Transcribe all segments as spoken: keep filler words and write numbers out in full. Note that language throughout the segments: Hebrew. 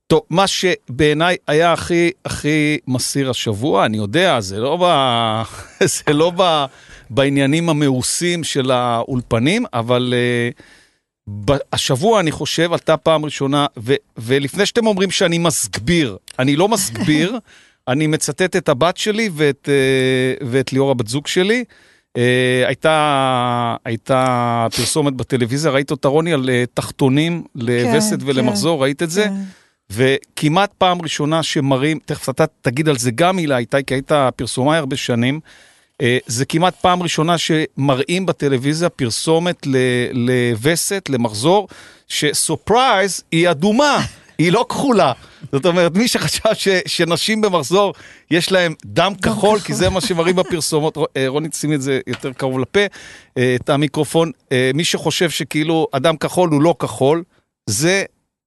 טוב, מה שבעיניי היה הכי, הכי מסיר השבוע, אני יודע, זה לא, ב... זה לא ב... בעניינים המאוסים של האולפנים, אבל uh, השבוע אני חושב, עלתה פעם ראשונה, ו... ולפני שאתם אומרים שאני מסגביר, אני לא מסגביר, אני מצטט את הבת שלי ואת, uh, ואת ליאור הבת זוג שלי, uh, הייתה, הייתה פרסומת בטלוויזיה, ראית אותה רוני על uh, תחתונים לווסת כן, ולמחזור, כן, ראית את זה? כן. וכמעט פעם ראשונה שמראים, תכף אתה תגיד על זה גם מילה, איתי, כי היית פרסומי הרבה שנים, זה כמעט פעם ראשונה שמראים בטלוויזיה פרסומת לווסת, למחזור, שסופרייז היא אדומה, היא לא כחולה. זאת אומרת, מי שחשב ש, שנשים במחזור יש להם דם כחול, כי זה מה שמראים בפרסומות, רוני תשימי את זה יותר קרוב לפה, את המיקרופון, מי שחושב שכאילו אדם כחול הוא לא כחול, זה...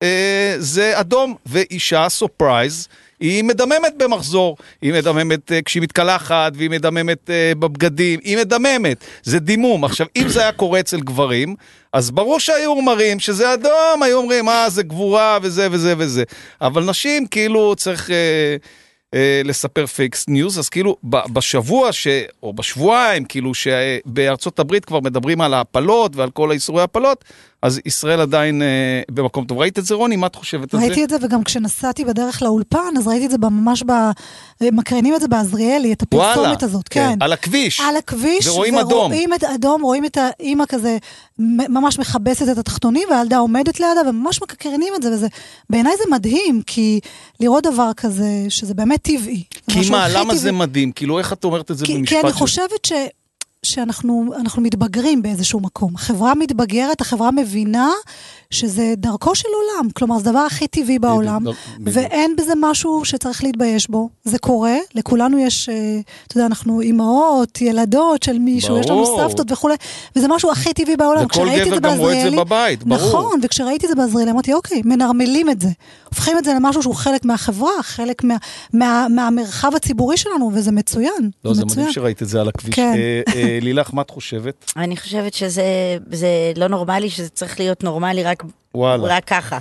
זה אדום, ואישה, סופרייז, היא מדממת במחזור, היא מדממת כשהיא מתקלחת, והיא מדממת בבגדים, היא מדממת, זה דימום. עכשיו, אם זה היה קורה אצל גברים, אז ברור שהיו אומרים שזה אדום, היו אומרים, אה, זה גבורה, וזה וזה וזה. אבל נשים, כאילו, צריך אה, אה, לספר פייקס ניוז, אז כאילו, בשבוע, ש, או בשבועיים, כאילו, שבארצות הברית כבר מדברים על ההפלות, ועל כל האיסורי ההפלות, אז ישראל עדיין אה, במקום טוב. ראית את זה, רוני? מה את חושבת על זה? ראיתי את זה, וגם כשנסעתי בדרך לאולפן, אז ראיתי את זה ממש, ב... מקרינים את זה בעזריאלי, את הפרסומת וואלה, הזאת, כן. כן. על הכביש. על הכביש, ורואים אדום. ורואים את אדום, רואים את האמא כזה, ממש מחבסת את התחתונים, והילדה עומדת לידה, וממש מקרינים את זה, וזה, בעיניי זה מדהים, כי לראות דבר כזה, שזה באמת טבעי. כי מה, למה טבעי. זה מדהים? כאילו, איך את אומרת את זה כי, במשפט? כי אני חושבת ש... שאנחנו אנחנו מתבגרים באיזשהו מקום. החברה מתבגרת, החברה מבינה שזה דרכו של עולם. כלומר, זה דבר הכי טבעי בעולם, ואין בזה משהו שצריך להתבייש בו. זה קורה, לכולנו יש, אתה יודע, אנחנו אימהות, ילדות של מישהו, יש לנו סבתות וכו', וזה משהו הכי טבעי בעולם. וכל גבר גם רואה את זה בבית, ברור. נכון, וכשראיתי את זה בעזריאלי, אמרתי, אוקיי, מנרמלים את זה. הופכים את זה למשהו שהוא חלק מהחברה, חלק מה, מה, מהמרחב הציבורי שלנו, וזה מצוין. לא, זה מדהים שראית את זה על הכביש. לילך, מה את חושבת? אני חושבת שזה לא נורמלי, שזה צריך להיות נורמלי רק רק ככה.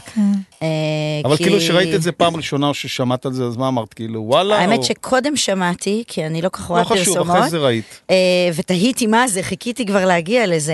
אבל כאילו שראית את זה פעם ראשונה או ששמעת על זה, אז מה אמרת? כאילו וואלה? האמת שקודם שמעתי, כי אני לא כך רואה פרסומות. לא חשוב, אחרי זה ראית. ותהיתי מה זה, חיכיתי כבר להגיע לזה.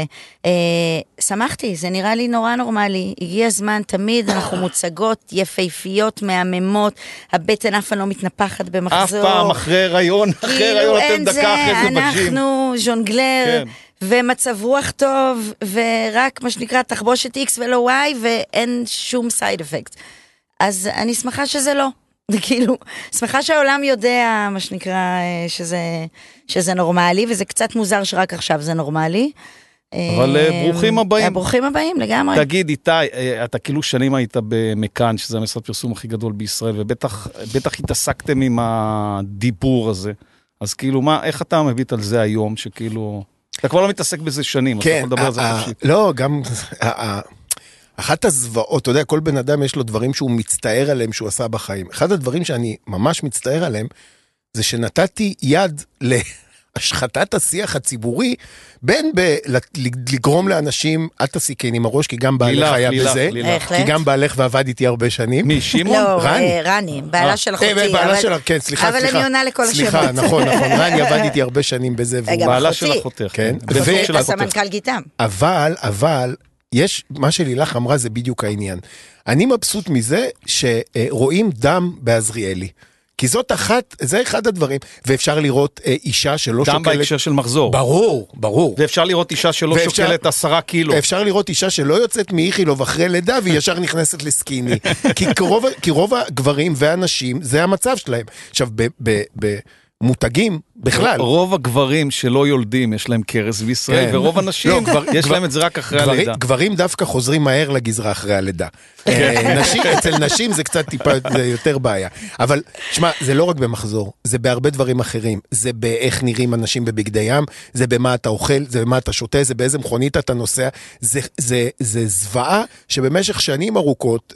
שמחתי, זה נראה לי נורא נורמלי. הגיע הזמן, תמיד אנחנו מוצגות יפהפיות, מהממות, הבטן אף פעם לא מתנפחת במחזור. אף פעם אחרי הריון, אחרי הריון אתם דקה אחרי זה בג'ים. אנחנו ז'ונגלר, ומצב רוח טוב, ורק מה שנקרא תחבושת X ולא Y, ואין שום סייד אפקט. אז אני שמחה שזה לא. כאילו, שמחה שהעולם יודע, מה שנקרא, שזה, שזה נורמלי, וזה קצת מוזר שרק עכשיו זה נורמלי. אבל ברוכים הבאים. ברוכים הבאים, לגמרי. תגיד, איתי, אתה כאילו שנים היית במכאן, שזה המשרד פרסום הכי גדול בישראל, ובטח בטח התעסקתם עם הדיבור הזה. אז כאילו, מה, איך אתה מביט על זה היום, שכאילו... אתה כבר לא מתעסק בזה שנים, כן, אז אתה יכול לדבר על זה חופשית. לא, גם... אחת הזוועות, אתה יודע, כל בן אדם יש לו דברים שהוא מצטער עליהם שהוא עשה בחיים. אחד הדברים שאני ממש מצטער עליהם, זה שנתתי יד להשחטת השיח הציבורי, בין לגרום לאנשים, אל תסיקן עם הראש, כי גם בעלך היה בזה, כי גם בעלך ועבד איתי הרבה שנים. מי, שימון? לא, רני, בעלה של אחותי. בעלה של, כן, סליחה, אבל אני עונה לכל השמות. סליחה, נכון, נכון, רני עבד איתי הרבה שנים בזה. בעלה של אחותך. כן. הסמנכ"ל גיתם. אבל, אבל, יש, מה שלילך אמרה זה בדיוק העניין. אני מבסוט מזה שרואים דם בעזריאלי. כי זאת אחת, זה אחד הדברים, ואפשר לראות אה, אישה שלא שוקלת... דם בהקשר של מחזור. ברור, ברור. ואפשר לראות אישה שלא ואפשר, שוקלת עשרה קילו. אפשר לראות אישה שלא יוצאת מאיכילוב אחרי לידה, והיא ישר נכנסת לסקיני. כי, רוב, כי רוב הגברים והנשים, זה המצב שלהם. עכשיו, ב... ב, ב מותגים בכלל. רוב הגברים שלא יולדים יש להם קרס בישראל, ורוב הנשים יש להם את זה רק אחרי הלידה. גברים דווקא חוזרים מהר לגזרה אחרי הלידה. אצל נשים זה קצת טיפה יותר בעיה. אבל, שמע, זה לא רק במחזור, זה בהרבה דברים אחרים. זה באיך נראים אנשים בבגדי ים, זה במה אתה אוכל, זה במה אתה שותה, זה באיזה מכונית אתה נוסע. זה זוועה שבמשך שנים ארוכות,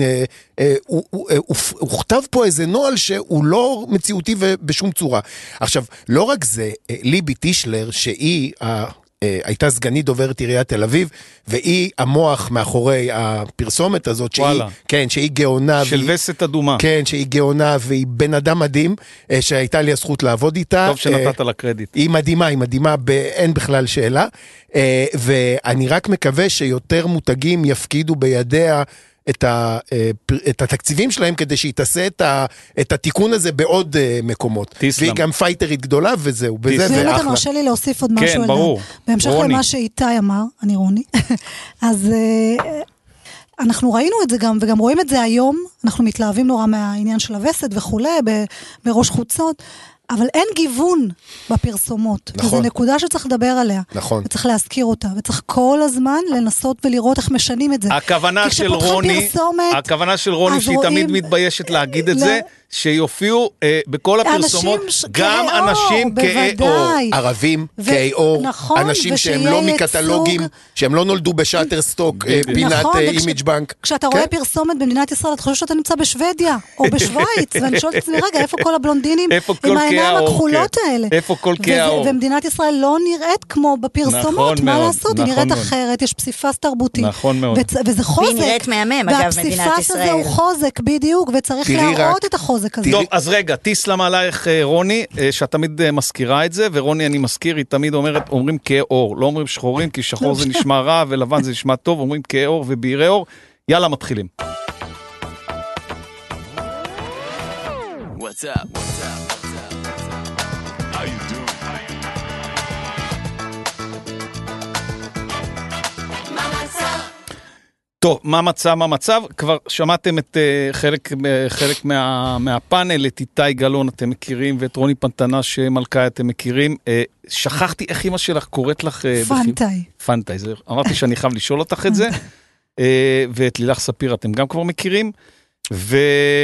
הוא כתב פה איזה נועל שהוא לא מציאותי ובשום צורה. עכשיו, לא רק זה, ליבי טישלר, שהיא הייתה סגנית דוברת עיריית תל אביב, והיא המוח מאחורי הפרסומת הזאת, שהיא, כן, שהיא גאונה. של וסת אדומה. כן, שהיא גאונה, והיא בן אדם מדהים, שהייתה לי הזכות לעבוד איתה. טוב שנתת לה קרדיט. היא מדהימה, היא מדהימה, אין בכלל שאלה, ואני רק מקווה שיותר מותגים יפקידו בידיה, את, ה, את התקציבים שלהם כדי שהיא תעשה את, ה, את התיקון הזה בעוד מקומות. תיסלם. והיא גם פייטרית גדולה וזהו. וזה ואם אתה מרשה לי להוסיף עוד משהו כן, אלדד. ברור. בהמשך רוני. למה שאיתי אמר, אני רוני, אז אנחנו ראינו את זה גם, וגם רואים את זה היום, אנחנו מתלהבים נורא מהעניין של הווסת וכולי, בראש חוצות, אבל אין גיוון בפרסומות. נכון. וזו נקודה שצריך לדבר עליה. נכון. וצריך להזכיר אותה, וצריך כל הזמן לנסות ולראות איך משנים את זה. הכוונה של רוני, פרסומת, הכוונה של רוני שהיא רואים, תמיד מתביישת להגיד את ל... זה, שיופיעו אה, בכל הפרסומות, ש... גם כאור, אנשים כאור. ערבים, ו... כאור, נכון, אנשים שהם לא מקטלוגים, ייצוג... שהם לא נולדו בשאטר סטוק, פינת נכון, אימיג' וכש... בנק. כשאתה כן? רואה פרסומת במדינת ישראל, אתה חושב שאתה נמצא בשוודיה, או בשוויץ, ואני שואלת את עצמי, רגע, איפה כל הבלונדינים, עם העיניים הכחולות האלה? איפה כל כאור? ומדינת ישראל לא נראית כמו בפרסומות, מה לעשות? היא נראית אחרת, יש פסיפס תרבותי. נכון מאוד. וזה חוזק. והיא נראית מהמם, אגב, מדינת ישראל. והפסיפס הזה הוא חוזק, בדיוק, וצריך להראות את החוזק. טוב, אז רגע, תיסלם עלייך רוני, שאת תמיד מזכירה את זה, ורוני אני מזכיר, היא תמיד אומרת, אומרים כאור, לא אומרים שחורים, כי שחור זה נשמע רע, ולבן זה נשמע טוב, אומרים כאור ובירי אור. יאללה, מתחילים. What's up? What's up? What's up? How you doing? טוב, מה מצב, מה מצב? כבר שמעתם את uh, חלק, חלק מה, מהפאנל, את איתי גלון אתם מכירים, ואת רוני פנטנה שמלכאי אתם מכירים. Uh, שכחתי איך אמא שלך קוראת לך... Uh, פנטאי. בחיב... פנטאי, זה... אמרתי שאני חייב לשאול אותך את זה. uh, ואת לילך ספיר אתם גם כבר מכירים. ועם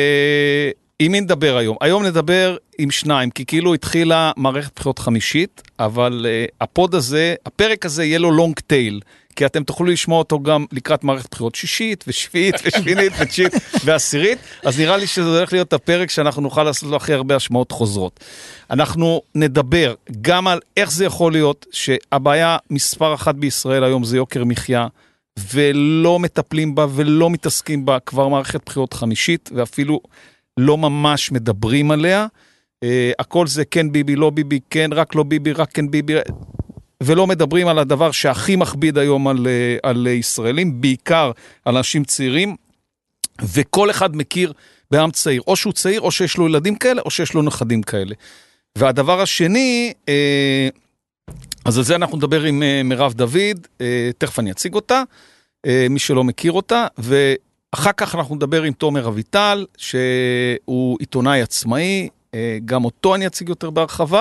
מי נדבר היום? היום נדבר עם שניים, כי כאילו התחילה מערכת בחירות חמישית, אבל uh, הפוד הזה, הפרק הזה יהיה לו לונג טייל. כי אתם תוכלו לשמוע אותו גם לקראת מערכת בחירות שישית ושביעית ושמינית ותשיעית ועשירית, אז נראה לי שזה הולך להיות הפרק שאנחנו נוכל לעשות לו הכי הרבה השמעות חוזרות. אנחנו נדבר גם על איך זה יכול להיות שהבעיה מספר אחת בישראל היום זה יוקר מחיה, ולא מטפלים בה ולא מתעסקים בה כבר מערכת בחירות חמישית, ואפילו לא ממש מדברים עליה. הכל זה כן ביבי, לא ביבי, כן, רק לא ביבי, רק כן ביבי, ולא מדברים על הדבר שהכי מכביד היום על, על ישראלים, בעיקר על אנשים צעירים, וכל אחד מכיר בעם צעיר, או שהוא צעיר, או שיש לו ילדים כאלה, או שיש לו נכדים כאלה. והדבר השני, אז על זה אנחנו נדבר עם מירב דוד, תכף אני אציג אותה, מי שלא מכיר אותה, ואחר כך אנחנו נדבר עם תומר אביטל, שהוא עיתונאי עצמאי, גם אותו אני אציג יותר בהרחבה,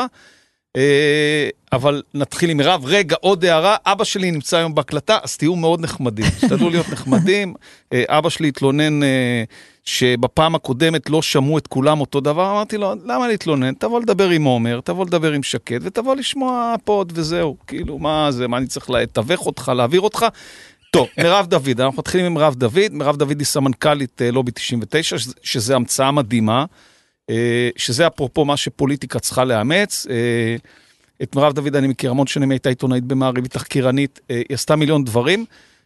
אבל נתחיל עם מירב. רגע, עוד הערה, אבא שלי נמצא היום בהקלטה, אז תהיו מאוד נחמדים, תשתדלו להיות נחמדים. אבא שלי התלונן שבפעם הקודמת לא שמעו את כולם אותו דבר, אמרתי לו, למה להתלונן? תבוא לדבר עם עומר, תבוא לדבר עם שקד, ותבוא לשמוע פוד וזהו, כאילו מה זה, מה אני צריך לתווך אותך, להעביר אותך? טוב, מירב דוד, אנחנו מתחילים עם מירב דוד, מירב דוד היא סמנכ"לית לובי תשעים ותשע, שזה המצאה מדהימה, שזה אפרופו מה שפוליטיקה צריכה לאמץ. את מירב דוד אני מכיר המון שנים, הייתה עיתונאית במעריב, היא תחקירנית, היא עשתה מיליון דברים,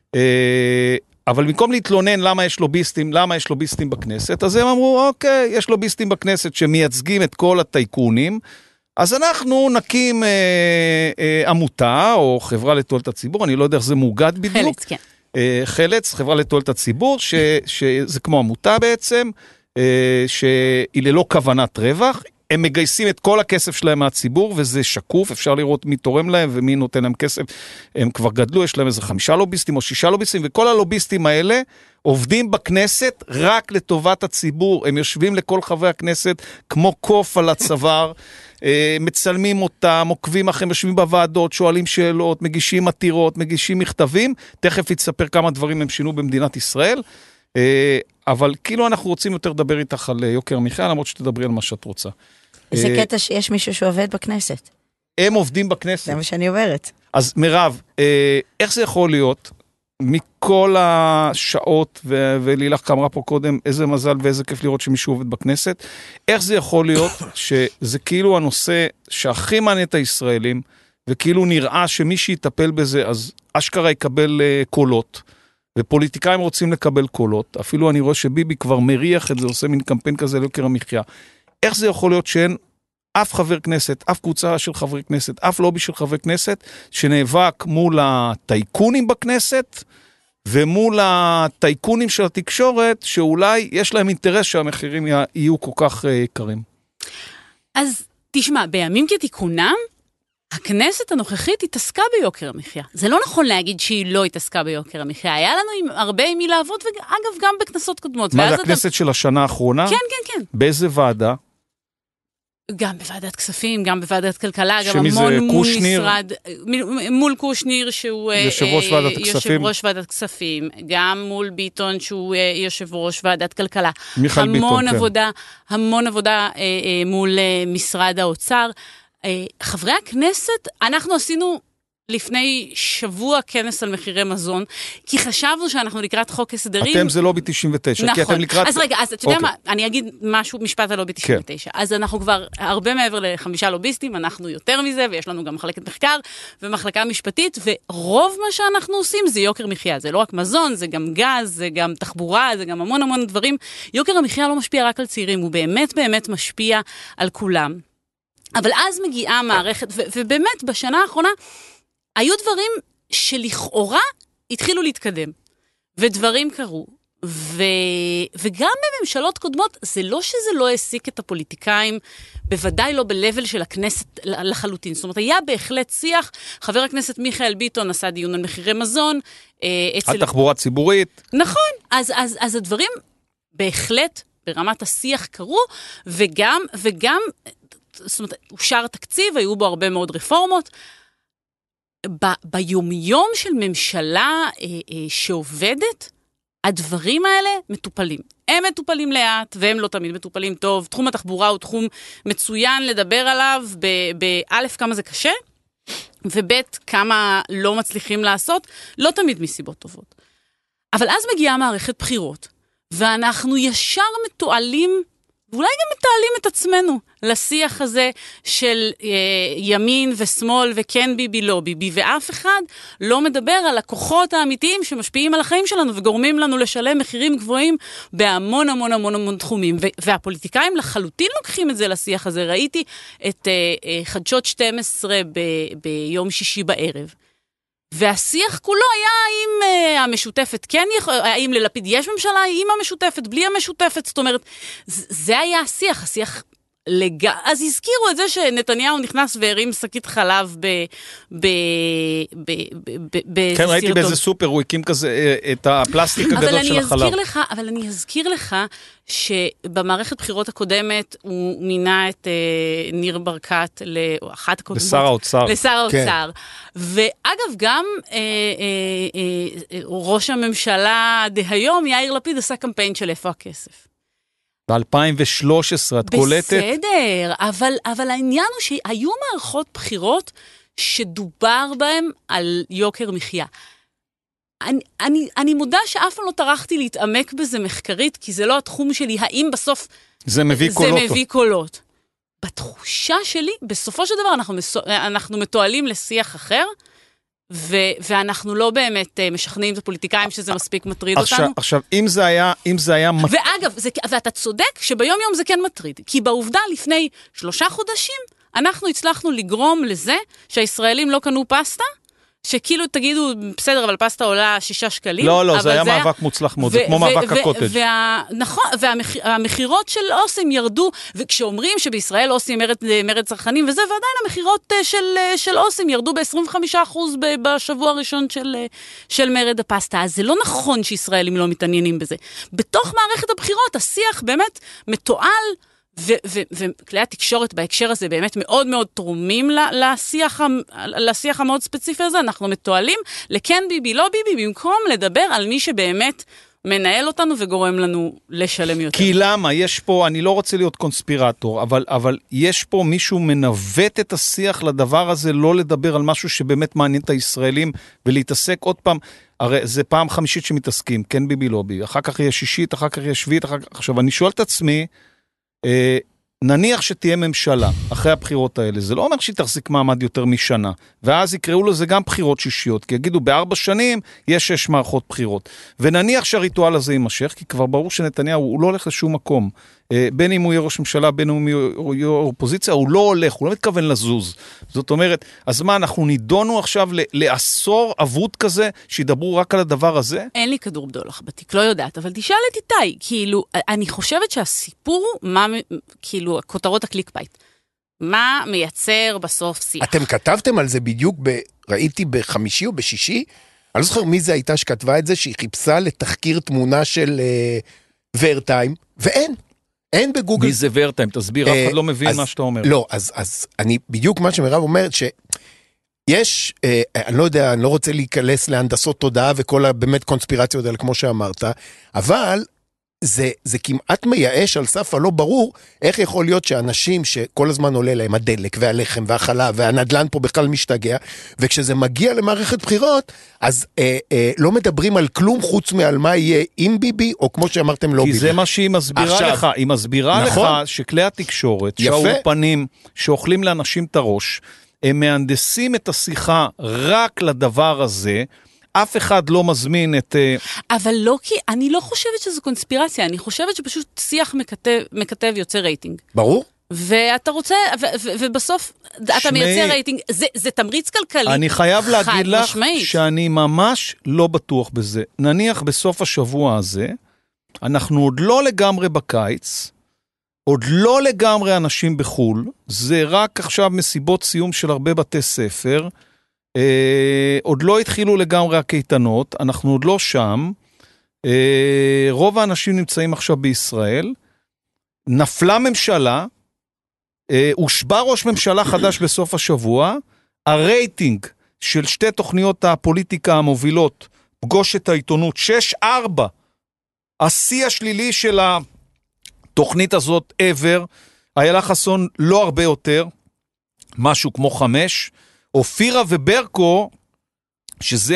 אבל במקום להתלונן למה יש לוביסטים, למה יש לוביסטים בכנסת, אז הם אמרו, אוקיי, יש לוביסטים בכנסת שמייצגים את כל הטייקונים, אז אנחנו נקים עמותה או חברה לתועלת הציבור, אני לא יודע איך זה מאוגד בדיוק. חלץ, כן. חלץ, חברה לתועלת הציבור, שזה כמו עמותה בעצם, שהיא ללא כוונת רווח, הם מגייסים את כל הכסף שלהם מהציבור, וזה שקוף, אפשר לראות מי תורם להם ומי נותן להם כסף, הם כבר גדלו, יש להם איזה חמישה לוביסטים או שישה לוביסטים, וכל הלוביסטים האלה עובדים בכנסת רק לטובת הציבור, הם יושבים לכל חברי הכנסת כמו קוף על הצוואר, מצלמים אותם, עוקבים אחרי, יושבים בוועדות, שואלים שאלות, מגישים עתירות, מגישים מכתבים, תכף יתספר כמה דברים הם שינו במדינת ישראל, אבל כאילו אנחנו רוצים יותר לדבר איתך על יוקר המחיה, למרות שתדברי על מה שאת רוצה. איזה קטע שיש מישהו שעובד בכנסת. הם עובדים בכנסת. זה מה שאני אומרת. אז מירב, איך זה יכול להיות, מכל השעות, ולילך אמרה פה קודם, איזה מזל ואיזה כיף לראות שמישהו עובד בכנסת, איך זה יכול להיות שזה כאילו הנושא שהכי מעניין את הישראלים, וכאילו נראה שמי שיטפל בזה, אז אשכרה יקבל uh, קולות, ופוליטיקאים רוצים לקבל קולות, אפילו אני רואה שביבי כבר מריח את זה, עושה מין קמפיין כזה ליוקר המחיה. איך זה יכול להיות שאין אף חבר כנסת, אף קבוצה של חברי כנסת, אף לובי של חברי כנסת, שנאבק מול הטייקונים בכנסת, ומול הטייקונים של התקשורת, שאולי יש להם אינטרס שהמחירים יהיו כל כך יקרים. אז תשמע, בימים כתיקונם, הכנסת הנוכחית התעסקה ביוקר המחיה. זה לא נכון להגיד שהיא לא התעסקה ביוקר המחיה. היה לנו הרבה עם מי לעבוד, ואגב, גם בכנסות קודמות. מה זה הכנסת אתה... של השנה האחרונה? כן, כן, כן. באיזה ועדה? גם בוועדת כספים, גם בוועדת כלכלה, גם המון מול משרד, מול קושניר שהוא יושב ראש ועדת הכספים, יושב ראש ועדת כספים, גם מול ביטון שהוא יושב ראש ועדת כלכלה. מיכאל ביטון, המון כן. עבודה, המון עבודה מול משרד האוצר. חברי הכנסת, אנחנו עשינו לפני שבוע כנס על מחירי מזון, כי חשבנו שאנחנו לקראת חוק הסדרים. אתם זה לובי תשעים ותשע, נכון. כי אתם לקראת... אז רגע, אז אתה יודע מה, אני אגיד משהו, משפט על לובי תשעים ותשע. אז אנחנו כבר הרבה מעבר לחמישה לוביסטים, אנחנו יותר מזה, ויש לנו גם מחלקת מחקר ומחלקה משפטית, ורוב מה שאנחנו עושים זה יוקר מחיה. זה לא רק מזון, זה גם גז, זה גם תחבורה, זה גם המון המון דברים. יוקר המחיה לא משפיע רק על צעירים, הוא באמת באמת משפיע על כולם. אבל אז מגיעה המערכת, ו- ובאמת בשנה האחרונה, היו דברים שלכאורה התחילו להתקדם, ודברים קרו, ו... וגם בממשלות קודמות, זה לא שזה לא העסיק את הפוליטיקאים, בוודאי לא בלבל של הכנסת לחלוטין. זאת אומרת, היה בהחלט שיח, חבר הכנסת מיכאל ביטון עשה דיון על מחירי מזון, אצל... התחבורה ציבורית. נכון, אז, אז, אז הדברים בהחלט ברמת השיח קרו, וגם, וגם, זאת אומרת, אושר תקציב, היו בו הרבה מאוד רפורמות, ב- ביומיום של ממשלה אה, אה, שעובדת, הדברים האלה מטופלים. הם מטופלים לאט, והם לא תמיד מטופלים טוב. תחום התחבורה הוא תחום מצוין לדבר עליו, באלף כמה זה קשה, ובית כמה לא מצליחים לעשות, לא תמיד מסיבות טובות. אבל אז מגיעה מערכת בחירות, ואנחנו ישר מתועלים, ואולי גם מתעלים את עצמנו לשיח הזה של אה, ימין ושמאל וכן ביבי לא ביבי, ואף אחד לא מדבר על הכוחות האמיתיים שמשפיעים על החיים שלנו וגורמים לנו לשלם מחירים גבוהים בהמון המון המון המון תחומים. ו- והפוליטיקאים לחלוטין לוקחים את זה לשיח הזה. ראיתי את אה, אה, חדשות שתים עשרה ב- ביום שישי בערב. והשיח כולו היה האם uh, המשותפת כן יכול, האם ללפיד יש ממשלה, עם המשותפת, בלי המשותפת, זאת אומרת, זה היה השיח, השיח לג... אז הזכירו את זה שנתניהו נכנס והרים שקית חלב ב... ב... ב... ב... ב... כן, ראיתי באיזה סופר, הוא הקים כזה את הפלסטיק הגדול של החלב. לך, אבל אני אזכיר לך שבמערכת בחירות הקודמת הוא מינה את uh, ניר ברקת לאחת הקודמות. לשר האוצר. לשר האוצר. כן. ואגב, גם uh, uh, uh, uh, ראש הממשלה דהיום, יאיר לפיד, עשה קמפיין של איפה הכסף. ב-אלפיים ושלוש עשרה, את קולטת? בסדר, אבל, אבל העניין הוא שהיו מערכות בחירות שדובר בהם על יוקר מחיה. אני, אני, אני מודה שאף פעם לא טרחתי להתעמק בזה מחקרית, כי זה לא התחום שלי, האם בסוף זה מביא זה קולות. מביא קולות. בתחושה שלי, בסופו של דבר אנחנו, אנחנו מתועלים לשיח אחר, ו- ואנחנו לא באמת uh, משכנעים את הפוליטיקאים שזה מספיק מטריד עכשיו, אותנו. עכשיו, אם זה היה, אם זה היה... ואגב, זה, ואתה צודק שביום יום זה כן מטריד, כי בעובדה לפני שלושה חודשים, אנחנו הצלחנו לגרום לזה שהישראלים לא קנו פסטה, שכאילו תגידו, בסדר, אבל פסטה עולה שישה שקלים. לא, לא, זה היה מאבק מוצלח מאוד, זה כמו מאבק הקוטג'. נכון, והמחירות של אוסם ירדו, וכשאומרים שבישראל אוסם מרד צרכנים, וזה, ועדיין המחירות של אוסם ירדו ב-עשרים וחמישה אחוז בשבוע הראשון של מרד הפסטה. אז זה לא נכון שישראלים לא מתעניינים בזה. בתוך מערכת הבחירות, השיח באמת מתועל, וכלי התקשורת בהקשר הזה באמת מאוד מאוד תרומים לשיח, לשיח המאוד ספציפי הזה. אנחנו מתועלים לכן ביבי, לא ביבי, במקום לדבר על מי שבאמת מנהל אותנו וגורם לנו לשלם יותר. כי למה? יש פה, אני לא רוצה להיות קונספירטור, אבל, אבל יש פה מישהו מנווט את השיח לדבר הזה, לא לדבר על משהו שבאמת מעניין את הישראלים, ולהתעסק עוד פעם, הרי זה פעם חמישית שמתעסקים, כן ביבי, לא ביבי, אחר כך יהיה שישית, אחר כך יהיה שביעית, אחר כך... עכשיו, אני שואל את עצמי, נניח שתהיה ממשלה אחרי הבחירות האלה, זה לא אומר שהיא תחזיק מעמד יותר משנה, ואז יקראו לזה גם בחירות שישיות, כי יגידו בארבע שנים יש שש מערכות בחירות, ונניח שהריטואל הזה יימשך, כי כבר ברור שנתניהו הוא לא הולך לשום מקום, בין אם הוא יהיה ראש ממשלה, בין אם הוא יהיה אופוזיציה, הוא לא הולך, הוא לא מתכוון לזוז. זאת אומרת, אז מה, אנחנו נידונו עכשיו לעשור אבוד כזה, שידברו רק על הדבר הזה? אין לי כדור בדולח בתיק, לא יודעת, אבל תשאל את איתי, כאילו, אני חושבת שהסיפור, מה, כאילו, כותרות הקליק בייט, מה מייצר בסוף שיח? אתם כתבתם על זה בדיוק, ב, ראיתי בחמישי או בשישי, אני לא זוכר מי זה הייתה שכתבה את זה, שהיא חיפשה לתחקיר תמונה של uh, ורטיים, ואין. אין בגוגל... מי זה ורטיים? תסביר, אף אחד לא מבין מה שאתה אומר. לא, אז, אז אני, בדיוק מה שמרב אומרת, שיש, אה, אני לא יודע, אני לא רוצה להיכנס להנדסות תודעה וכל הבאמת קונספירציות האלה, כמו שאמרת, אבל זה, זה כמעט מייאש על סף הלא ברור, איך יכול להיות שאנשים שכל הזמן עולה להם הדלק והלחם והחלב והנדלן פה בכלל משתגע, וכשזה מגיע למערכת בחירות, אז אה, אה, לא מדברים על כלום חוץ מעל מה יהיה עם ביבי, או כמו שאמרתם לא כי ביבי. כי זה מה שהיא מסבירה עכשיו, לך, היא מסבירה נכון? לך שכלי התקשורת, שהאולפנים שאוכלים לאנשים את הראש, הם מהנדסים את השיחה רק לדבר הזה, אף אחד לא מזמין את... אבל לא כי, אני לא חושבת שזו קונספירציה, אני חושבת שפשוט שיח מקטב, מקטב יוצא רייטינג. ברור. ואתה רוצה, ו- ו- ובסוף שני... אתה מייצר רייטינג, זה, זה תמריץ כלכלי. אני חייב להגיד לך משמעית. שאני ממש לא בטוח בזה. נניח בסוף השבוע הזה, אנחנו עוד לא לגמרי בקיץ, עוד לא לגמרי אנשים בחול, זה רק עכשיו מסיבות סיום של הרבה בתי ספר, אה, עוד לא התחילו לגמרי הקייטנות, אנחנו עוד לא שם, אה, רוב האנשים נמצאים עכשיו בישראל, נפלה ממשלה, אה, הושבע ראש ממשלה חדש בסוף השבוע, הרייטינג של שתי תוכניות הפוליטיקה המובילות, פגוש את העיתונות, שש ארבע, השיא השלילי של התוכנית הזאת ever, איילה חסון לא הרבה יותר, משהו כמו חמש, אופירה וברקו, שזה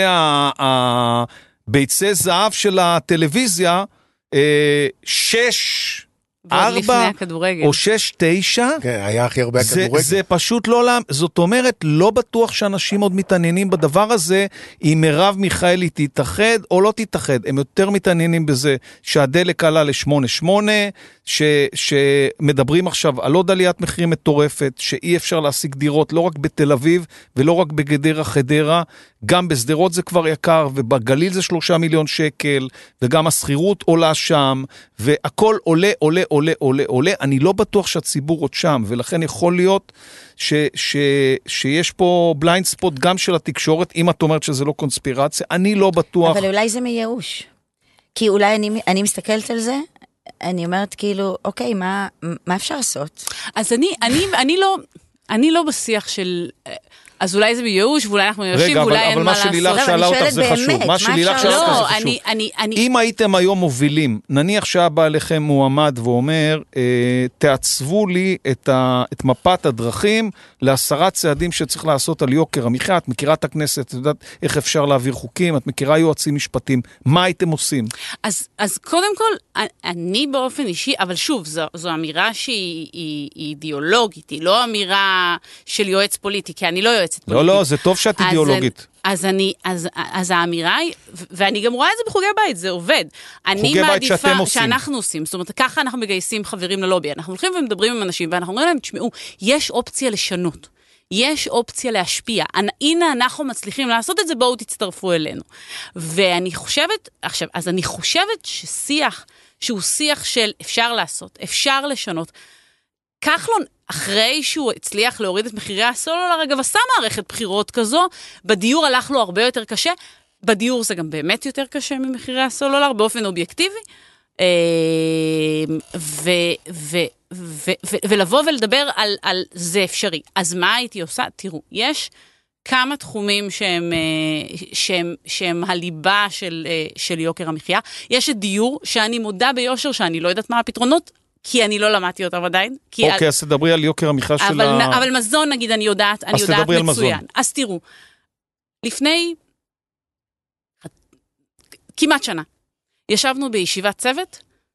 הביצי זהב של הטלוויזיה, שש, ארבע, או שש, תשע. כן, היה הכי הרבה הכדורגל. זה פשוט לא, זאת אומרת, לא בטוח שאנשים עוד מתעניינים בדבר הזה, אם מרב מיכאלי תתאחד או לא תתאחד. הם יותר מתעניינים בזה שהדלק עלה ל-שמונה שמונה, ש, שמדברים עכשיו על עוד עליית מחירים מטורפת, שאי אפשר להשיג דירות לא רק בתל אביב, ולא רק בגדרה חדרה, גם בסדרות זה כבר יקר, ובגליל זה שלושה מיליון שקל, וגם הסחירות עולה שם, והכל עולה, עולה, עולה, עולה, עולה. אני לא בטוח שהציבור עוד שם, ולכן יכול להיות ש, ש, שיש פה בליינד ספוט גם של התקשורת, אם את אומרת שזה לא קונספירציה, אני לא בטוח. אבל אולי זה מייאוש. כי אולי אני, אני מסתכלת על זה, אני אומרת כאילו, אוקיי, מה, מה אפשר לעשות? אז אני, אני, אני לא, אני לא בשיח של, אז אולי זה בייאוש, ואולי אנחנו מייאשים, ואולי אין מה לעשות. רגע, אבל מה שלילך שאלה אותך זה חשוב. מה שלילך שאלה אותך זה חשוב. אם הייתם היום מובילים, נניח שהבא עליכם מועמד ואומר, תעצבו לי את מפת הדרכים לעשרה צעדים שצריך לעשות על יוקר המחיה, את מכירה את הכנסת, את יודעת איך אפשר להעביר חוקים, את מכירה יועצים משפטיים, מה הייתם עושים? אז קודם כל, אני באופן אישי, אבל שוב, זו אמירה שהיא אידיאולוגית, היא לא אמירה של יועץ פוליטי, כי אני לא יועץ לא, לא, זה טוב שאת אידיאולוגית. אז אני, אז, אז האמירה היא, ואני גם רואה את זה בחוגי בית, זה עובד. אני מעדיפה שאנחנו עושים, זאת אומרת, ככה אנחנו מגייסים חברים ללובי, אנחנו הולכים ומדברים עם אנשים, ואנחנו אומרים להם, תשמעו, יש אופציה לשנות, יש אופציה להשפיע, הנה אנחנו מצליחים לעשות את זה, בואו תצטרפו אלינו. ואני חושבת, עכשיו, אז אני חושבת ששיח, שהוא שיח של אפשר לעשות, אפשר לשנות, כחלון, אחרי שהוא הצליח להוריד את מחירי הסולולר, אגב, עשה מערכת בחירות כזו, בדיור הלך לו הרבה יותר קשה, בדיור זה גם באמת יותר קשה ממחירי הסולולר, באופן אובייקטיבי, ו, ו, ו, ו, ולבוא ולדבר על, על זה אפשרי. אז מה הייתי עושה? תראו, יש כמה תחומים שהם, שהם, שהם הליבה של, של יוקר המחיה. יש את דיור, שאני מודה ביושר, שאני לא יודעת מה הפתרונות, כי אני לא למדתי אותם עדיין. אוקיי, אז תדברי על יוקר המחיה של ה... אבל מזון, נגיד, אני יודעת, אני יודעת מצוין. אז תראו, לפני כמעט שנה, ישבנו בישיבת צוות,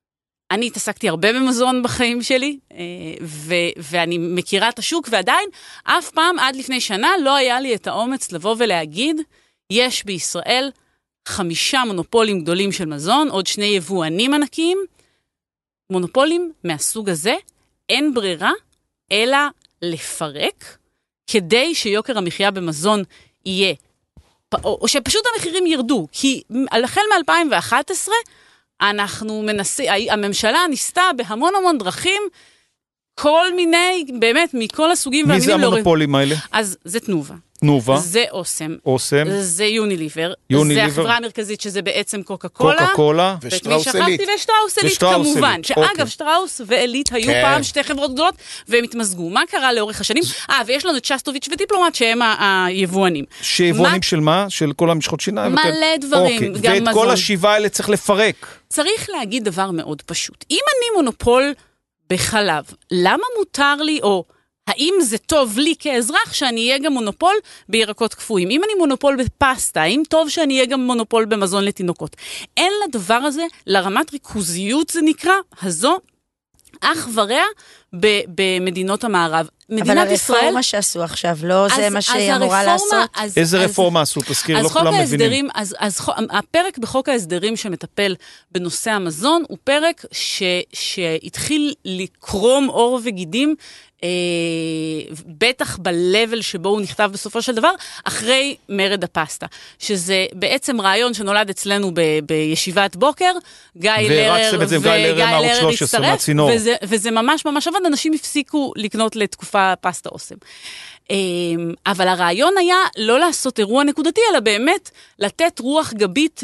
אני התעסקתי הרבה במזון בחיים שלי, ו- ואני מכירה את השוק, ועדיין אף פעם עד לפני שנה לא היה לי את האומץ לבוא ולהגיד, יש בישראל חמישה מונופולים גדולים של מזון, עוד שני יבואנים ענקיים, מונופולים מהסוג הזה, אין ברירה, אלא לפרק, כדי שיוקר המחיה במזון יהיה, או, או שפשוט המחירים ירדו, כי החל מ-אלפיים ואחת עשרה, אנחנו מנסים, הממשלה ניסתה בהמון המון דרכים, כל מיני, באמת, מכל הסוגים והמינים. מי זה המונופולים האלה? אז זה תנובה. תנובה. זה אוסם. אוסם. זה יוניליבר. יוניליבר. זה החברה המרכזית שזה בעצם קוקה קולה. קוקה קולה. ושטראוס עילית. ושטראוס עילית כמובן. שאגב, שטראוס ועילית היו פעם שתי חברות גדולות, והם התמזגו. מה קרה לאורך השנים? אה, ויש לנו את שסטוביץ' ודיפלומט, שהם היבואנים. שיבואנים של מה? של כל המשחות שיניים? מלא דברים. ואת כל השבעה האלה צריך לפרק. צריך להגיד דבר מאוד פשוט. אם אני מונופול בחלב, למה מותר לי, או האם זה טוב לי כאזרח שאני אהיה גם מונופול בירקות קפואים? אם אני מונופול בפסטה, האם טוב שאני אהיה גם מונופול במזון לתינוקות? אין לדבר הזה, לרמת ריכוזיות זה נקרא, הזו, אח ורע במדינות המערב. אבל הרפורמה שעשו עכשיו, לא זה מה שהיא אמורה לעשות? איזה רפורמה עשו? תזכיר, לא כולם מבינים. אז הפרק בחוק ההסדרים שמטפל בנושא המזון, הוא פרק שהתחיל לקרום עור וגידים, בטח בלבל שבו הוא נכתב בסופו של דבר, אחרי מרד הפסטה. שזה בעצם רעיון שנולד אצלנו בישיבת בוקר, גיא לרר הצטרף, וזה ממש ממש עבד, אנשים הפסיקו לקנות לתקופה פסטה אוסם. אבל הרעיון היה לא לעשות אירוע נקודתי, אלא באמת לתת רוח גבית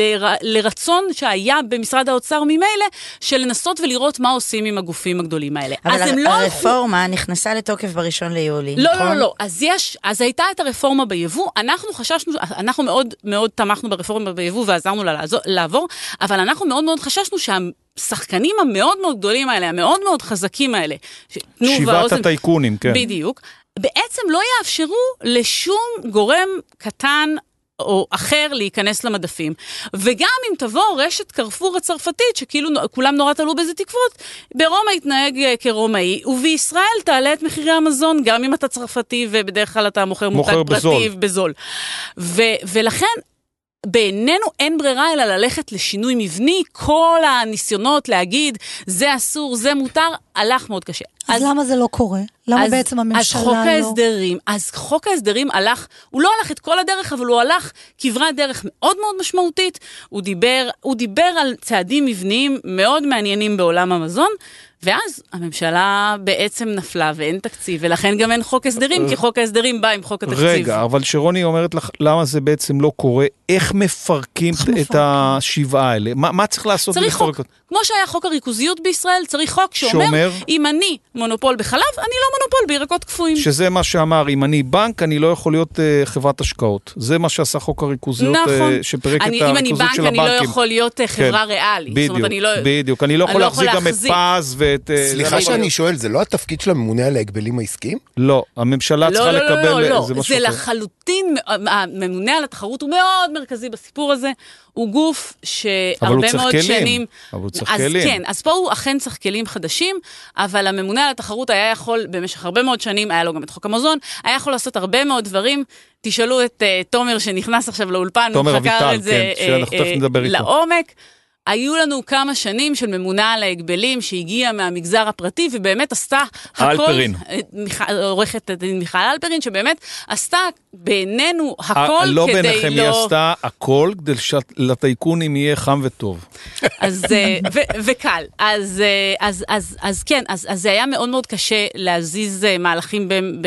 לרצון שהיה במשרד האוצר ממילא, של לנסות ולראות מה עושים עם הגופים הגדולים האלה. אבל הרפורמה נכנסה לתוקף בראשון ליולי, לא, לא, לא, אז יש, אז הייתה את הרפורמה ביבוא, אנחנו חששנו, אנחנו מאוד מאוד תמכנו ברפורמה ביבוא ועזרנו לה לעבור, אבל אנחנו מאוד מאוד חששנו שהשחקנים המאוד מאוד גדולים האלה, המאוד מאוד חזקים האלה, שבעת הטייקונים, כן. בדיוק, בעצם לא יאפשרו לשום גורם קטן או אחר להיכנס למדפים. וגם אם תבוא רשת קרפור הצרפתית, שכאילו כולם נורא תלו בזה תקוות, ברומא יתנהג כרומאי, ובישראל תעלה את מחירי המזון, גם אם אתה צרפתי ובדרך כלל אתה מוכר מותג פרטי בזול. ו- ולכן, בעינינו אין ברירה אלא ללכת לשינוי מבני, כל הניסיונות להגיד, זה אסור, זה מותר, הלך מאוד קשה. אז, אז למה זה לא קורה? למה אז, בעצם הממשלה אז חוק לא... ההסדרים, אז חוק ההסדרים הלך, הוא לא הלך את כל הדרך, אבל הוא הלך כברת דרך מאוד מאוד משמעותית, הוא דיבר, הוא דיבר על צעדים מבניים מאוד מעניינים בעולם המזון, ואז הממשלה בעצם נפלה ואין תקציב, ולכן גם אין חוק הסדרים, כי חוק ההסדרים בא עם חוק התקציב. רגע, אבל שרוני אומרת לך, למה זה בעצם לא קורה? איך מפרקים את השבעה האלה? מה, מה צריך לעשות? צריך חוק, כמו שהיה חוק הריכוזיות בישראל, צריך חוק שאומר, שאומר, אם אני מונופול בחלב, אני לא מונופול בירקות קפואים. שזה מה שאמר, אם אני בנק, אני לא יכול להיות uh, חברת השקעות. זה מה שעשה חוק הריכוזיות, נכון. uh, שפרק אני, את הריכוזיות בנק, של הבנקים. אני לא יכול להיות uh, חברה כן. ריאלית. בדיוק, זאת אומרת, אני לא, בדיוק. אני לא יכול להחזיק גם את פז ואת... סליחה שאני שואל, זה לא התפקיד של הממונה על ההגבלים העסקיים? לא, הממשלה צריכה לקבל... לא, לא, לא, זה לחלוטין, הממונה על התחרות הוא מאוד מרכזי בסיפור הזה, הוא גוף שהרבה מאוד שנים... אבל הוא צריך כלים. אז כן, אז פה הוא אכן צריך כלים חדשים, אבל הממונה על התחרות היה יכול, במשך הרבה מאוד שנים, היה לו גם את חוק המזון, היה יכול לעשות הרבה מאוד דברים. תשאלו את תומר שנכנס עכשיו לאולפן, הוא חקר את זה לעומק. היו לנו כמה שנים של ממונה על ההגבלים שהגיעה מהמגזר הפרטי, ובאמת עשתה הכל... אלפרין. עורכת הדין מיכל אלפרין, שבאמת עשתה בינינו הכל לא כדי לא... לא ביניכם, היא עשתה הכל כדי שלטייקונים יהיה חם וטוב. אז, ו- וקל. אז, אז, אז, אז כן, אז, אז זה היה מאוד מאוד קשה להזיז מהלכים